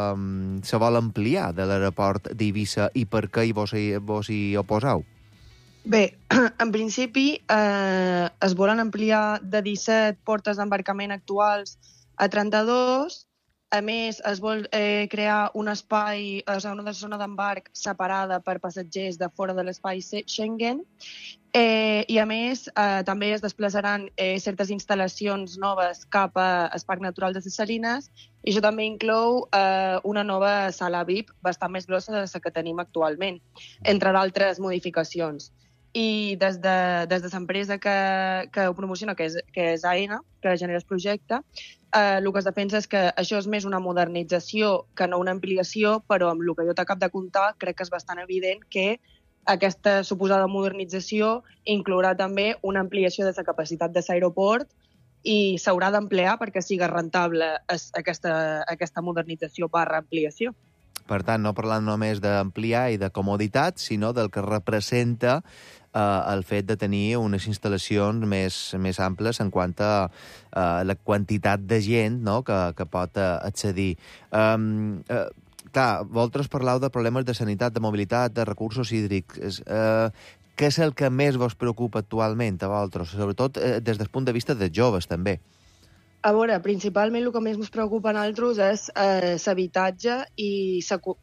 se vol ampliar de l'aeroport d'Eivissa i per què vos hi, vos hi oposeu? Bé, en principi eh, es volen ampliar de disset portes d'embarcament actuals a trenta-dos. A més, es vol eh, crear un espai, o sigui, una zona d'embarc separada per passatgers de fora de l'espai Schengen. Eh, I, a més, eh, també es desplaçaran eh, certes instal·lacions noves cap a Parc Natural de ses Salines, i això també inclou eh, una nova sala V I P bastant més grossa de la que tenim actualment, entre d'altres modificacions. I des de, des de l'empresa que, que ho promociona, que és, que és A N A, que genera el projecte, eh, el que es defensa és que això és més una modernització que no una ampliació, però amb el que jo t'acabo de contar crec que és bastant evident que aquesta suposada modernització inclourà també una ampliació de la capacitat de l'aeroport i s'haurà d'ampliar perquè sigui rentable aquesta, aquesta modernització barra ampliació. Per tant, no parlant només d'ampliar i de comoditat, sinó del que representa eh, el fet de tenir unes instal·lacions més, més amples en quant a eh, la quantitat de gent, no?, que, que pot eh, accedir. Um, eh, clar, vosaltres parleu de problemes de sanitat, de mobilitat, de recursos hídrics. Eh, què és el que més vos preocupa actualment a vosaltres? Sobretot eh, des del punt de vista de joves, també. A veure, principalment el que més ens preocupa a nosaltres és eh, l'habitatge i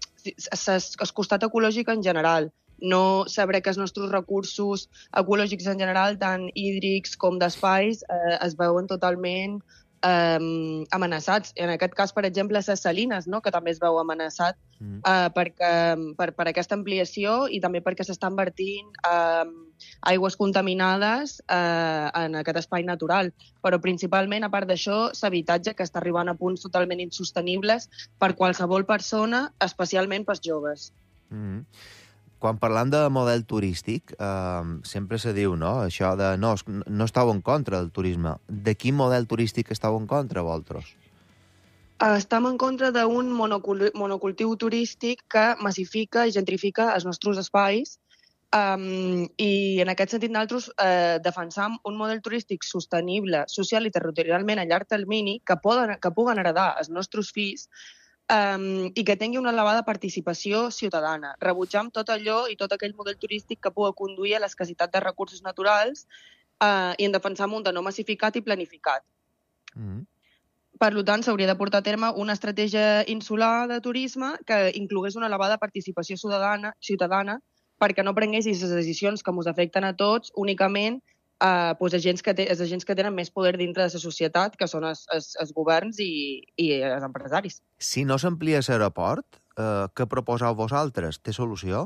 el costat ecològic en general. No saber que els nostres recursos ecològics en general, tant hídrics com d'espais, eh, es veuen totalment eh, amenaçats. En aquest cas, per exemple, les salines, no?, que també es veu amenaçat mm. eh, perquè, per, per aquesta ampliació i també perquè s'estan vertint eh, aigües contaminades eh, en aquest espai natural. Però principalment, a part d'això, l'habitatge, que està arribant a punts totalment insostenibles per qualsevol persona, especialment pels joves. Mm. Quan parlam de model turístic, eh, sempre se diu, no?, això de no, no estàu en contra del turisme. De quin model turístic estàu en contra, vosaltres? Estem en contra d'un monocul monocultiu turístic que massifica i gentrifica els nostres espais, um, i en aquest sentit nosaltres eh, defensam un model turístic sostenible, social i territorialment a llarg termini que, poden, que puguen heredar els nostres fills, Um, i que tingui una elevada participació ciutadana. Rebutjam tot allò i tot aquell model turístic que pugui conduir a l'escassetat de recursos naturals uh, i en defensam un de no massificat i planificat. Mm. Per tant, s'hauria de portar a terme una estratègia insular de turisme que inclogués una elevada participació ciutadana, ciutadana perquè no prenguessis les decisions que ens afecten a tots únicament Uh, pues agents que te, els agents que tenen més poder dintre de la societat, que són els, els, els governs i, i els empresaris. Si no s'amplia l'aeroport, uh, què proposeu vosaltres? Té solució?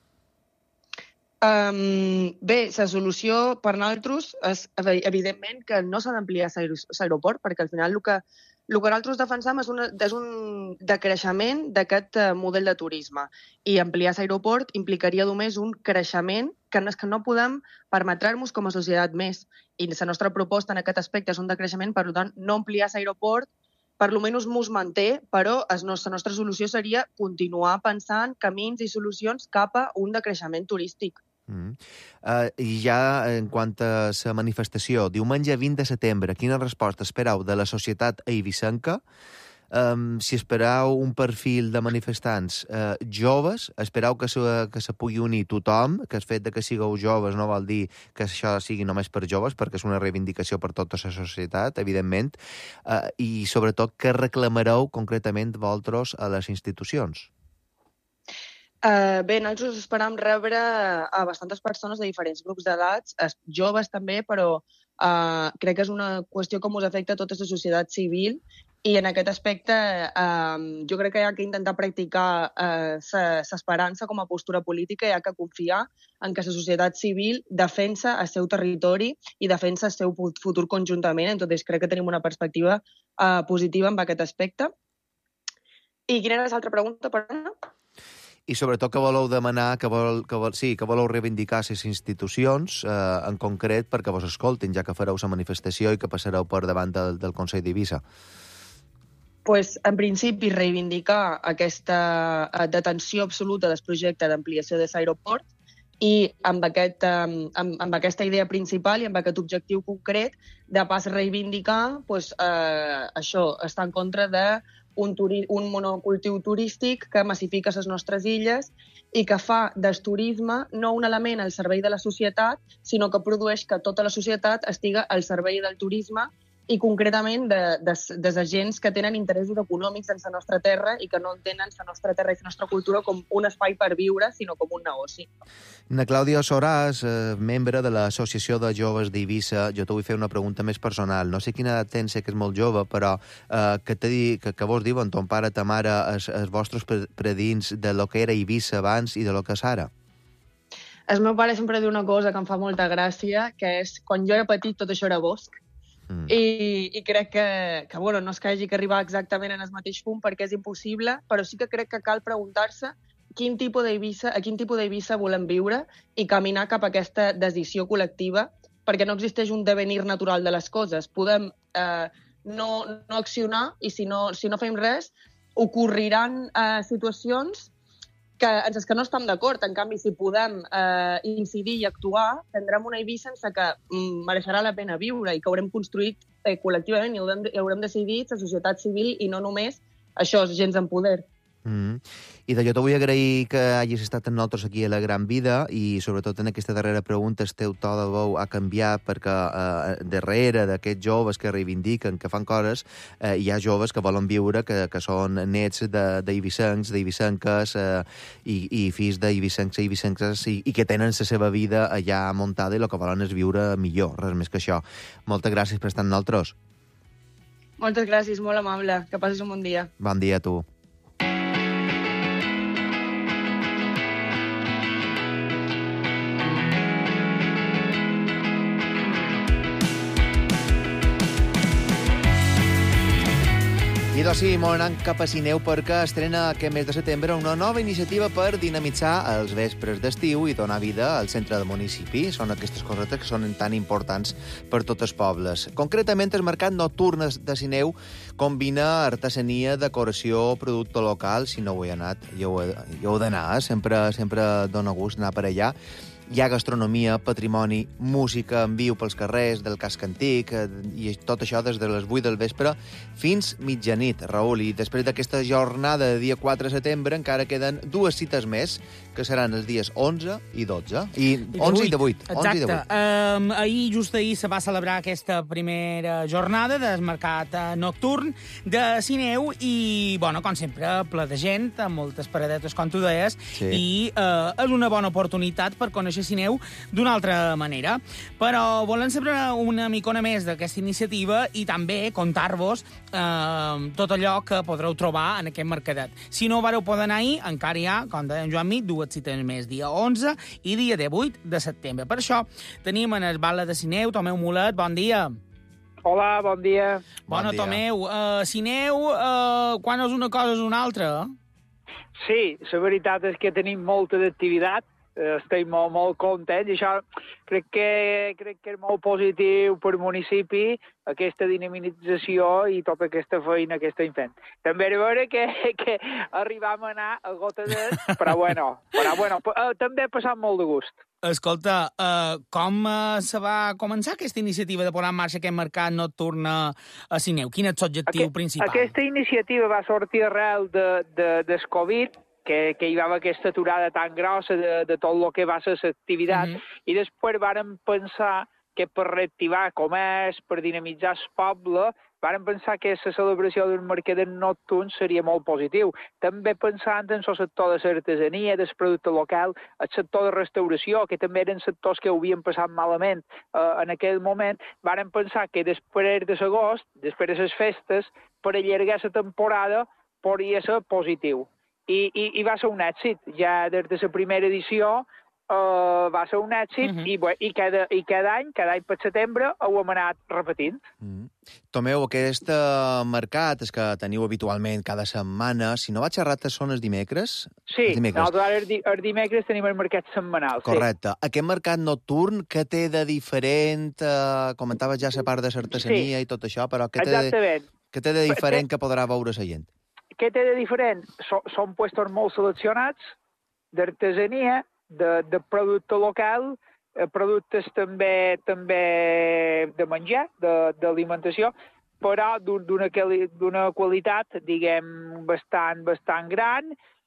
Um, bé, la solució per nosaltres és, evidentment, que no s'ha d'ampliar l'aeroport, perquè al final el que, el que nosaltres defensam és, una, és un decreixement d'aquest model de turisme. I ampliar l'aeroport implicaria només un creixement que no, que no podem permetre-nos com a societat més. I la nostra proposta en aquest aspecte és un decreixement, per tant, no ampliar l'aeroport, per almenys mos manté, però la nostra solució seria continuar pensant camins i solucions cap a un decreixement turístic. Mm. Uh, I ja en quant a la manifestació, diumenge vint de setembre, quina resposta espereu de la societat eivissenca um, si esperau un perfil de manifestants uh, joves, esperau que se, que se pugui unir tothom, que el fet de que sigueu joves no vol dir que això sigui només per joves, perquè és una reivindicació per tota la societat, evidentment, uh, i sobretot que reclamareu concretament vosaltres a les institucions. Uh, bé, nosaltres esperam rebre a bastantes persones de diferents grups d'edats, joves també, però uh, crec que és una qüestió que ens afecta a tota la societat civil i en aquest aspecte uh, jo crec que hi ha que intentar practicar l'esperança uh, com a postura política i hi ha que confiar en que la societat civil defensa el seu territori i defensa el seu futur conjuntament, entonces crec que tenim una perspectiva uh, positiva en aquest aspecte. I quina era l'altra pregunta, perdona? I sobretot que voleu demanar, que, vol, que, vol, sí, que voleu reivindicar les institucions, eh, en concret, perquè vos escoltin, ja que fareu la manifestació i que passareu per davant del, del Consell d'Eivissa. Pues, en principi, reivindicar aquesta detenció absoluta del projecte d'ampliació de l'aeroport i amb, aquest, amb, amb aquesta idea principal i amb aquest objectiu concret, de pas reivindicar pues, eh, això, estar en contra de Un, turi un monocultiu turístic que massifica les nostres illes i que fa del turisme no un element al servei de la societat, sinó que produeix que tota la societat estigui al servei del turisme i concretament de, de, de agents que tenen interessos econòmics en la nostra terra i que no entenen la nostra terra i la nostra cultura com un espai per viure, sinó com un negoci. Na Clàudia Soràs, eh, membre de l'Associació de Joves d'Eivissa, jo te vull fer una pregunta més personal. No sé quina edat tens, sé que és molt jove, però eh, que, te di, que, que vos diuen ton pare, ta mare, els, els vostres predins de lo que era Eivissa abans i de lo que és ara? El meu pare sempre diu una cosa que em fa molta gràcia, que és, quan jo era petit tot això era bosc, Mm. I, i crec que, que bueno, no és que hagi que arribar exactament en el mateix punt perquè és impossible, però sí que crec que cal preguntar-se quin tipus d'Eivissa, a quin tipus d'Eivissa volem viure i caminar cap a aquesta decisió col·lectiva, perquè no existeix un devenir natural de les coses. Podem eh, no, no accionar i si no, si no fem res, ocorriran eh, situacions que, en les que no estem d'acord. En canvi, si podem eh, incidir i actuar, tindrem una Eivissa sense que mm, mereixerà la pena viure i que haurem construït eh, col·lectivament i haurem, haurem decidit la societat civil i no només això, gens en poder. Mm. I de jo te vull agrair que hagis estat amb nosaltres aquí a La Gran Vida i sobretot en aquesta darrera pregunta el teu to de veu ha canviat perquè eh, darrere d'aquests joves que reivindiquen, que fan coses, eh, hi ha joves que volen viure, que, que són nets d'eivissencs, d'eivissenques eh, i, i fills d'eivissencs i eivissenques i, i que tenen la seva vida allà muntada i el que volen és viure millor, res més que això. Moltes gràcies per estar amb nosaltres. Moltes gràcies, molt amable. Que passis un bon dia. Bon dia a tu. I doncs sí, molt anant cap a Sineu perquè estrena aquest mes de setembre una nova iniciativa per dinamitzar els vespres d'estiu i donar vida al centre del municipi. Són aquestes cosetes que són tan importants per tots els pobles. Concretament, el mercat nocturn de Sineu combina artesania, decoració, producte local. Si no ho he anat, jo ho he, jo he d'anar, eh? sempre, sempre dona gust anar per allà. Hi ha gastronomia, patrimoni, música en viu pels carrers del casc antic i tot això des de les vuit del vespre fins mitjanit, Raül. I després d'aquesta jornada de dia quatre de setembre encara queden dues cites més, que seran els dies onze i dotze. I onze i divuit. Exacte. Um, ahir, just ahir, se va celebrar aquesta primera jornada del mercat nocturn de Sineu i, bueno, com sempre, ple de gent, amb moltes paradetes, com tu deies, sí. I uh, és una bona oportunitat per conèixer Sineu d'una altra manera. Però volem saber una micona més d'aquesta iniciativa i també contar-vos eh, tot allò que podreu trobar en aquest mercadet. Si no vareu poder anar ahir, encara hi ha, com deia en Joan Mit, dues cites més, dia onze i dia divuit de setembre. Per això tenim en el Bala de Sineu Tomeu Mulet. Bon dia. Hola, bon dia. Bona, bon dia. Tomeu. Uh, Sineu, uh, quan és una cosa és una altra? Sí, la veritat és que tenim molta d'activitat. estic molt, molt content i això crec que, crec que és molt positiu per al municipi, aquesta dinamització i tota aquesta feina que estem fent. També és veure que, que arribam a anar a gotadet, però bueno, però bueno, també he passat molt de gust. Escolta, uh, com uh, se va començar aquesta iniciativa de posar en marxa aquest mercat nocturn a Sineu? Quin és l'objectiu principal? Aquesta iniciativa va sortir arrel de, de, del Covid, que, que hi va haver aquesta aturada tan grossa de, de tot el que va ser l'activitat, mm -hmm. i després vàrem pensar que per reactivar comerç, per dinamitzar el poble, vàrem pensar que la celebració d'un mercadet nocturn seria molt positiu. També pensant en el sector de l'artesania, del producte local, el sector de restauració, que també eren sectors que ho havien passat malament eh, en aquell moment, vàrem pensar que després de l'agost, després de les festes, per allargar la temporada, podria ser positiu. I, i, i va ser un èxit. Ja des de la primera edició uh, va ser un èxit uh -huh. i, bé, i, cada, i cada any, cada any per setembre, ho hem anat repetint. Uh -huh. Tomeu, aquest uh, mercat és que teniu habitualment cada setmana, si no vaig errat, són els dimecres? Sí, els dimecres. nosaltres els, di els dimecres tenim el mercat setmanal. Correcte. Sí. Aquest mercat nocturn, què té de diferent? Uh, comentaves ja la part de l'artesania sí. i tot això, però què té, de, què té de diferent que podrà veure la gent? Què té de diferent? So, són puestos molt seleccionats d'artesania, de, de producte local, eh, productes també també de menjar, d'alimentació, però d'una qualitat, diguem, bastant, bastant gran.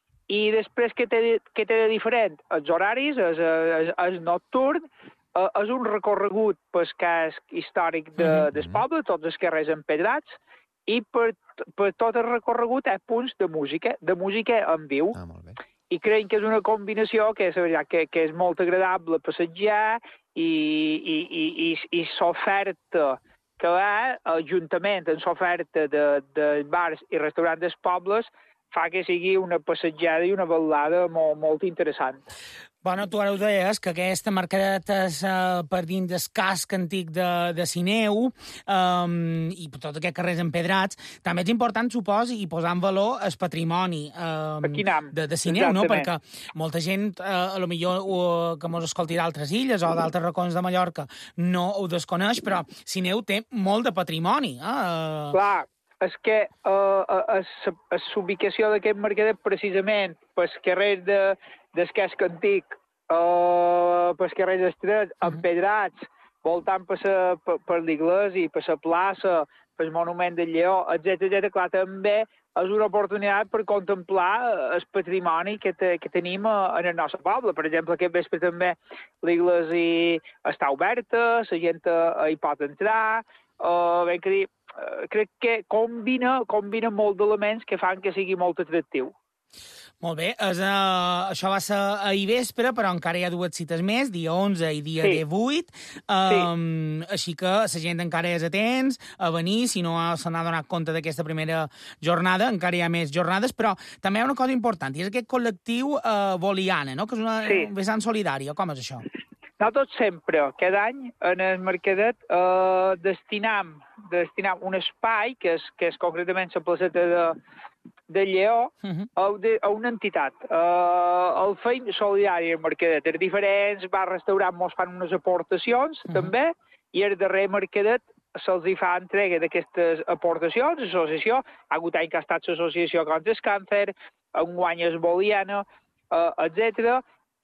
I després, què té, què té de diferent? Els horaris, és, és, és nocturn, eh, és un recorregut pel casc històric de, mm-hmm. del poble, tots els carrers empedrats, i per, per tot el recorregut hi ha punts de música, de música en viu. Ah, molt bé. I creiem que és una combinació que és, que, que és molt agradable passejar i, i, i, i, i l'oferta que hi ha, juntament amb l'oferta de, de bars i restaurants dels pobles, fa que sigui una passejada i una ballada molt, molt interessant. Bueno, tu ara ho deies, que aquesta mercadet és uh, per dins del casc antic de, de Sineu um, i tot aquests carrers empedrats. També és important, suposo, i posar en valor el patrimoni um, de, de Sineu, exactament. No? Perquè molta gent, uh, a lo millor uh, que mos escolti d'altres illes o d'altres racons de Mallorca, no ho desconeix, però Sineu té molt de patrimoni. Eh? Uh... Clar, és que uh, l'ubicació d'aquest mercadet, precisament, pel carrer de del casc antic, uh, pels carrers estrets, uh -huh. empedrats, voltant per, la, per, per l'església, per la plaça, pel monument del Lleó, etcètera. Clar, també és una oportunitat per contemplar el patrimoni que, te, que tenim en el nostre poble. Per exemple, aquest vespre també l'església està oberta, la gent hi pot entrar, uh, ben que dir, uh, crec que combina, combina molt d'elements que fan que sigui molt atractiu. Molt bé, és, uh, això va ser ahir vespre, però encara hi ha dues cites més, dia onze i dia sí. divuit, um, sí. Així que la gent encara és atents a venir, si no se n'ha donat compte d'aquesta primera jornada, encara hi ha més jornades, però també hi ha una cosa important, i és aquest col·lectiu uh, Boliana, no? Que és una sí. vessant solidària, com és això? Nosaltres sempre, cada any, en el mercadet, eh, destinam, destinam un espai, que és, que és concretament la placeta de, de Lleó, uh-huh. a, de, a una entitat. Uh, el feim solidari al mercadet. Els diferents bars restaurants mos fan unes aportacions, uh-huh. també, i el darrer mercadet se'ls hi fa entrega d'aquestes aportacions, l'associació, ha hagut any que ha estat l'associació contra el càncer, enguany és Boliana, uh, etcètera.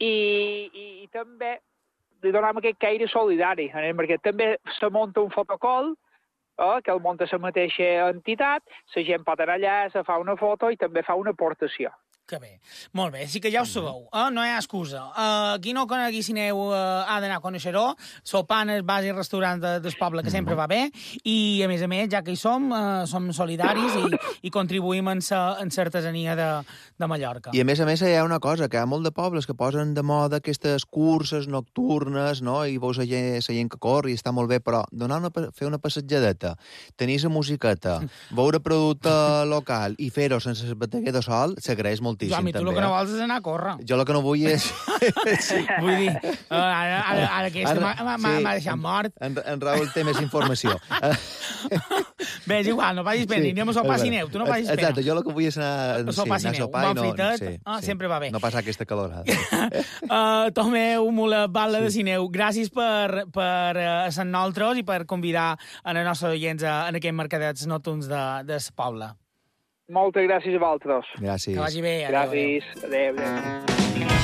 I, i, i també li donem aquest caire solidari en el mercat. També se munta un fotocol, eh, que el munta la mateixa entitat, la gent pot anar allà, se fa una foto i també fa una aportació. Que bé. Molt bé, sí que ja ho sabeu, eh? No hi ha excusa. Uh, qui no conegui Sineu uh, ha d'anar a conèixer-ho, sopant als bars i restaurants de, del poble, que sempre va bé, i a més a més, ja que hi som, uh, som solidaris i, i contribuïm en l'artesania de, de Mallorca. I a més a més hi ha una cosa, que hi ha molt de pobles que posen de moda aquestes curses nocturnes, no? I veus la gent, la gent que corre i està molt bé, però donar una, fer una passejadeta, tenir la musiqueta, veure producte local i fer-ho sense el bateguer de sol, s'agraeix molt. Joan, i tu el que no vols és anar a córrer. Jo el que no vull és... sí. Vull dir, ara, ara, ara aquesta m'ha sí. deixat mort. En, en Raül té més informació. Bé, és igual, no vagis pena, sí, anem a sopar cineu, tu no vagis pena. Exacte, jo el que vull és anar a sopar sí, cineu, un bon fritet, sí, ah, sí. sempre va bé. No passar aquesta calorada. uh, Tomeu Mula, Batla sí. de Cineu, gràcies per, per uh, ser nosaltres i per convidar a les nostres oients en aquests mercadets nocturns de, de la Pobla. Moltes gràcies a vosaltres. Gràcies. Que vagi bé. Gràcies. Adéu, adéu.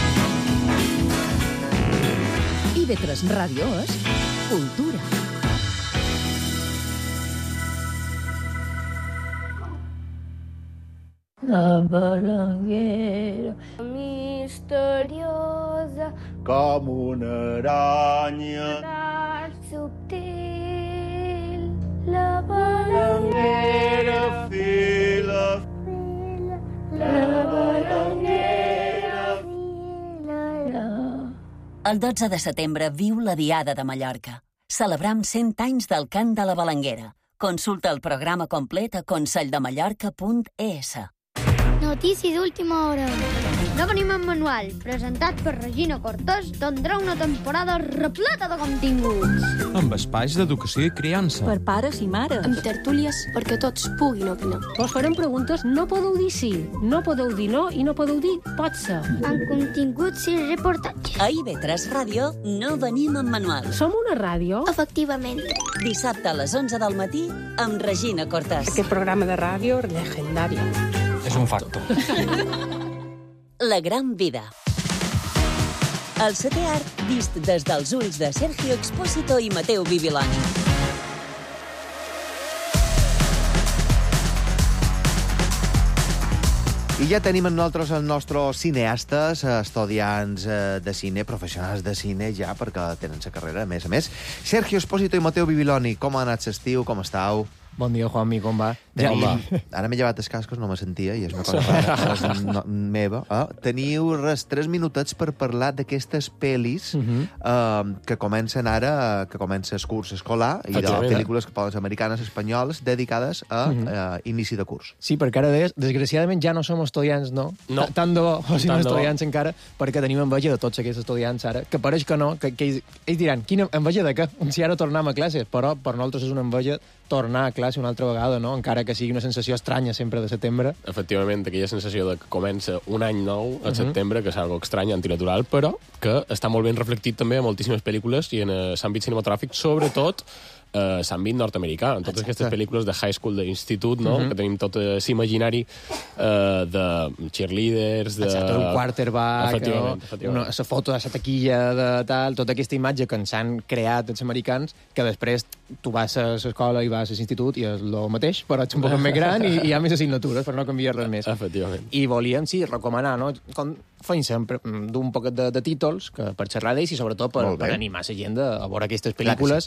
I ve tres Ràdio és cultura. La balanguera misteriosa com una aranya subtil, la balanguera fila, fila, la balanguera filarà. El dotze de setembre viu la Diada de Mallorca. Celebram cent anys del cant de la Balanguera. Consulta el programa complet a conselldemallorca punt e s. Notícia d'última hora. No venim en manual, presentat per Regina Cortés, tindrà una temporada repleta de continguts. Amb espais d'educació i criança. Per pares i mares. Amb tertúlies perquè tots puguin opinar. Vos farem preguntes, no podeu dir sí, no podeu dir no i no podeu dir pot ser. Amb continguts i reportatges. A I V tres Ràdio no venim en manual. Som una ràdio? Efectivament. Dissabte a les onze del matí amb Regina Cortés. Aquest programa de ràdio legendari. És un facto. La gran vida. El setè art vist des dels ulls de Sergio Expósito i Mateu Bibiloni. I ja tenim amb nosaltres els nostres cineastes, estudiants de cine, professionals de cine ja, perquè tenen la carrera, a més a més. Sergio Expósito i Mateu Bibiloni, com ha anat l'estiu, com estàu? Bon dia, Juanmi, com va? Tenim... Ja, va. Ara m'he llevat els cascos, no me sentia, i és una cosa rara, no, meva. Ah, teniu res, tres minutets per parlar d'aquestes pel·lis uh -huh. uh, que comencen ara, que comença el curs escolar, i de pel·lícules que poden ser americanes, espanyoles, dedicades a uh -huh. uh, inici de curs. Sí, perquè ara, des, desgraciadament, ja no som estudiants, no? No. Tant de bo, o si no estudiants encara, perquè tenim enveja de tots aquests estudiants ara, que pareix que no, que, que ells, ells diran, quina enveja de què? Si ara tornem a classes, però per nosaltres és una enveja tornar a classe una altra vegada, no? Encara que sigui una sensació estranya sempre de setembre. Efectivament, aquella sensació de que comença un any nou a setembre, uh -huh. que és algo estrany, antinatural, però que està molt ben reflectit també a moltíssimes pel·lícules i en l'àmbit cinematogràfic, sobretot eh, l'àmbit nord-americà, en totes Exacte. Aquestes pel·lícules de high school, d'institut, no? Uh -huh. que tenim tot l'imaginari eh, de cheerleaders, de... Exacte, un quarterback, efectivament, no? efectivament. Una, la foto de la taquilla, de tal, tota aquesta imatge que ens han creat els americans, que després tu vas a l'escola i vas a l'institut i és el mateix, però ets un poc més gran i, i hi ha més assignatures per no canviar res més. Efectivament. I volíem, sí, recomanar, no? Com feim sempre d'un poquet de, de títols que per xerrar d'ells i sobretot per, per animar la gent a veure aquestes pel·lícules.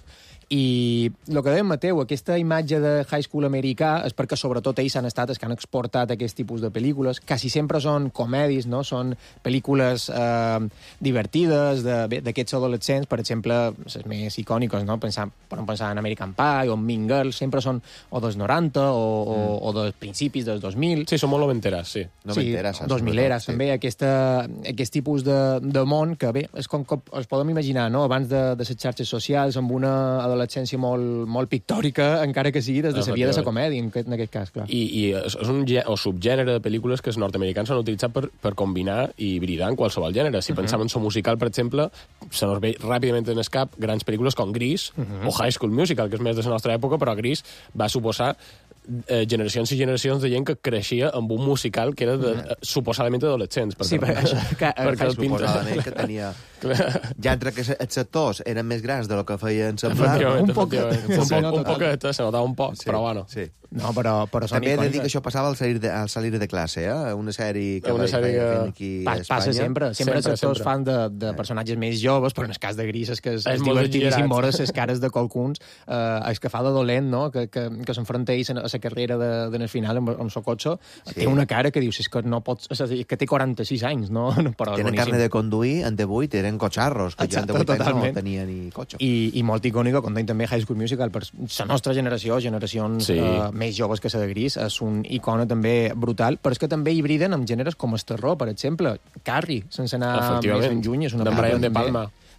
I el que deia Mateu, aquesta imatge de high school americà és perquè sobretot ells han estat els que han exportat aquest tipus de pel·lícules. Quasi sempre són comèdies, no? Són pel·lícules eh, divertides d'aquests adolescents, per exemple, les més icòniques, no? Pensar, podem pensar en American Pie o Mean Girls, sempre són o dels noranta o, mm. o, o dels principis dels dos mil. Sí, són molt noventeres, sí. Noventeres, sí, dos mileres, sí. També, aquesta, aquest tipus de, de món que, bé, és com que els podem imaginar, no? Abans de, de les xarxes socials, amb una adolescència molt, molt pictòrica, encara que sigui des de la via de la comèdia, en aquest, en aquest cas, clar. I, i és un o subgènere de pel·lícules que els nord-americans han utilitzat per, per combinar i hibridar en qualsevol gènere. Si uh -huh. pensam en so musical, per exemple, se nos ve ràpidament en el cap grans pel·lícules com Grease uh -huh. o High School Musical, que és més de la nostra època, però Grease va suposar eh, generacions i generacions de gent que creixia amb un musical que era de, uh -huh. suposadament adolescents. Per sí, perquè, això, que, perquè el suposadament que tenia... ja entre que els actors eren més grans del que feien semblar. Un poc, un, poc, un poquet, se notava un poc, sí, però bueno. Sí. No, però, però també he de dir que això passava al salir de, al salir de classe, eh? Una sèrie que una sèrie que... aquí pa, a Espanya. Passa sempre. Sempre, sempre els actors fan de, de personatges més joves, però en el cas de Gris és que és, és, és divertidíssim veure les cares de qualcuns, eh, el que fa de dolent, no? que, que, que s'enfronta ells a la carrera de, de el final amb, amb Socotxo, sí. Té una cara que dius, és que no pots... És a dir, que té quaranta-sis anys, no? Però tenen carne de conduir, en divuit eren cotxarros, que ja en divuit anys no tenia ni cotxe. I, i molt icònica, com deim també High School Musical, per la nostra generació, generacions sí. eh, més joves que la de Gris, és un icona també brutal, però és que també hibriden amb gèneres com el terror, per exemple. Carrie, sense anar més en juny, és una de Brian De Palma.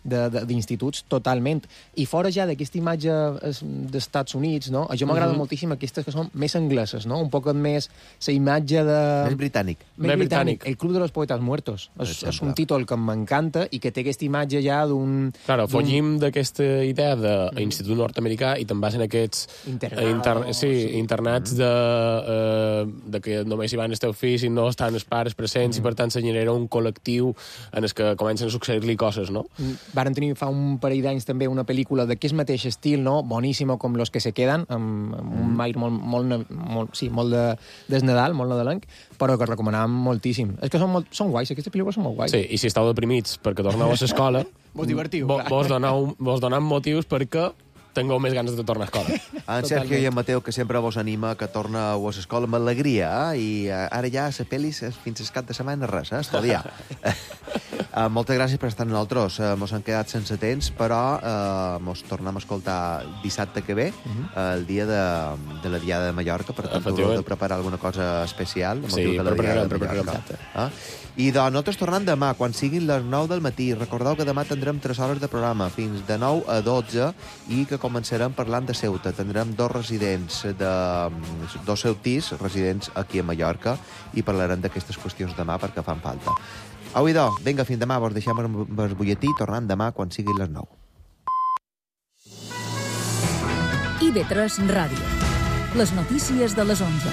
d'instituts totalment. I fora ja d'aquesta imatge dels Estats Units, no? A jo m'agrada Mhm. moltíssim aquestes que són més angleses, no? Un poc més la imatge de... Més britànic. Més britànic. El Club de los Poetas Muertos. És, és un títol que m'encanta i que té aquesta imatge ja d'un... Claro, follim d'aquesta idea d'institut nord-americà i te'n vas en aquests Internats, eh, inter, sí, sí. internats de, eh, de que només hi van els teus fills i no estan els pares presents mm. i per tant se genera un col·lectiu en el que comencen a succeir-li coses, no? Varen tenir fa un parell d'anys també una pel·lícula d'aquest mateix estil, no? Boníssima com Los que se quedan, amb, amb un maire molt, molt, molt, sí, molt de, des Nadal, molt nadalenc, però que recomanàvem moltíssim. És que són, molt, són guais, aquestes pel·lícules són molt guais. Sí, i si estàu deprimits perquè torneu a l'escola, vos divertiu, vo, clar. vos, doneu, vos doneu motius perquè tingueu més ganes de tornar a escola. En Sergio i en Mateu, que sempre vos anima que torneu a l'escola amb alegria, eh? I eh, ara ja la pel·lis fins al cap de setmana res, eh? Estudiar. uh, moltes gràcies per estar amb nosaltres. Uh, mos han quedat sense temps, però uh, mos tornem a escoltar dissabte que ve, uh, el dia de, de la Diada de Mallorca, per tant, haureu de preparar alguna cosa especial. Sí, de la prepararem, Diada de prepararem. Mallorca. Uh? I doncs, nosaltres tornem demà, quan siguin les nou del matí. Recordeu que demà tindrem tres hores de programa, fins de nou a dotze, i que començarem parlant de Ceuta. Tindrem dos residents, de, dos ceutís residents aquí a Mallorca, i parlarem d'aquestes qüestions demà perquè fan falta. Au, idò, vinga, fins demà, vos deixem amb el butlletí, tornem demà quan siguin les nou. I ve tres Ràdio. Les notícies de les onze.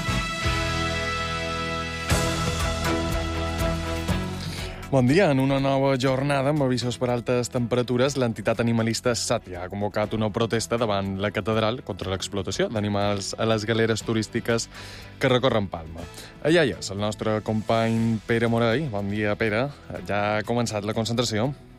Bon dia. En una nova jornada amb avisos per altes temperatures, l'entitat animalista Sàtia ha convocat una protesta davant la catedral contra l'explotació d'animals a les galeres turístiques que recorren Palma. Allà hi és el nostre company Pere Morell. Bon dia, Pere. Ja ha començat la concentració.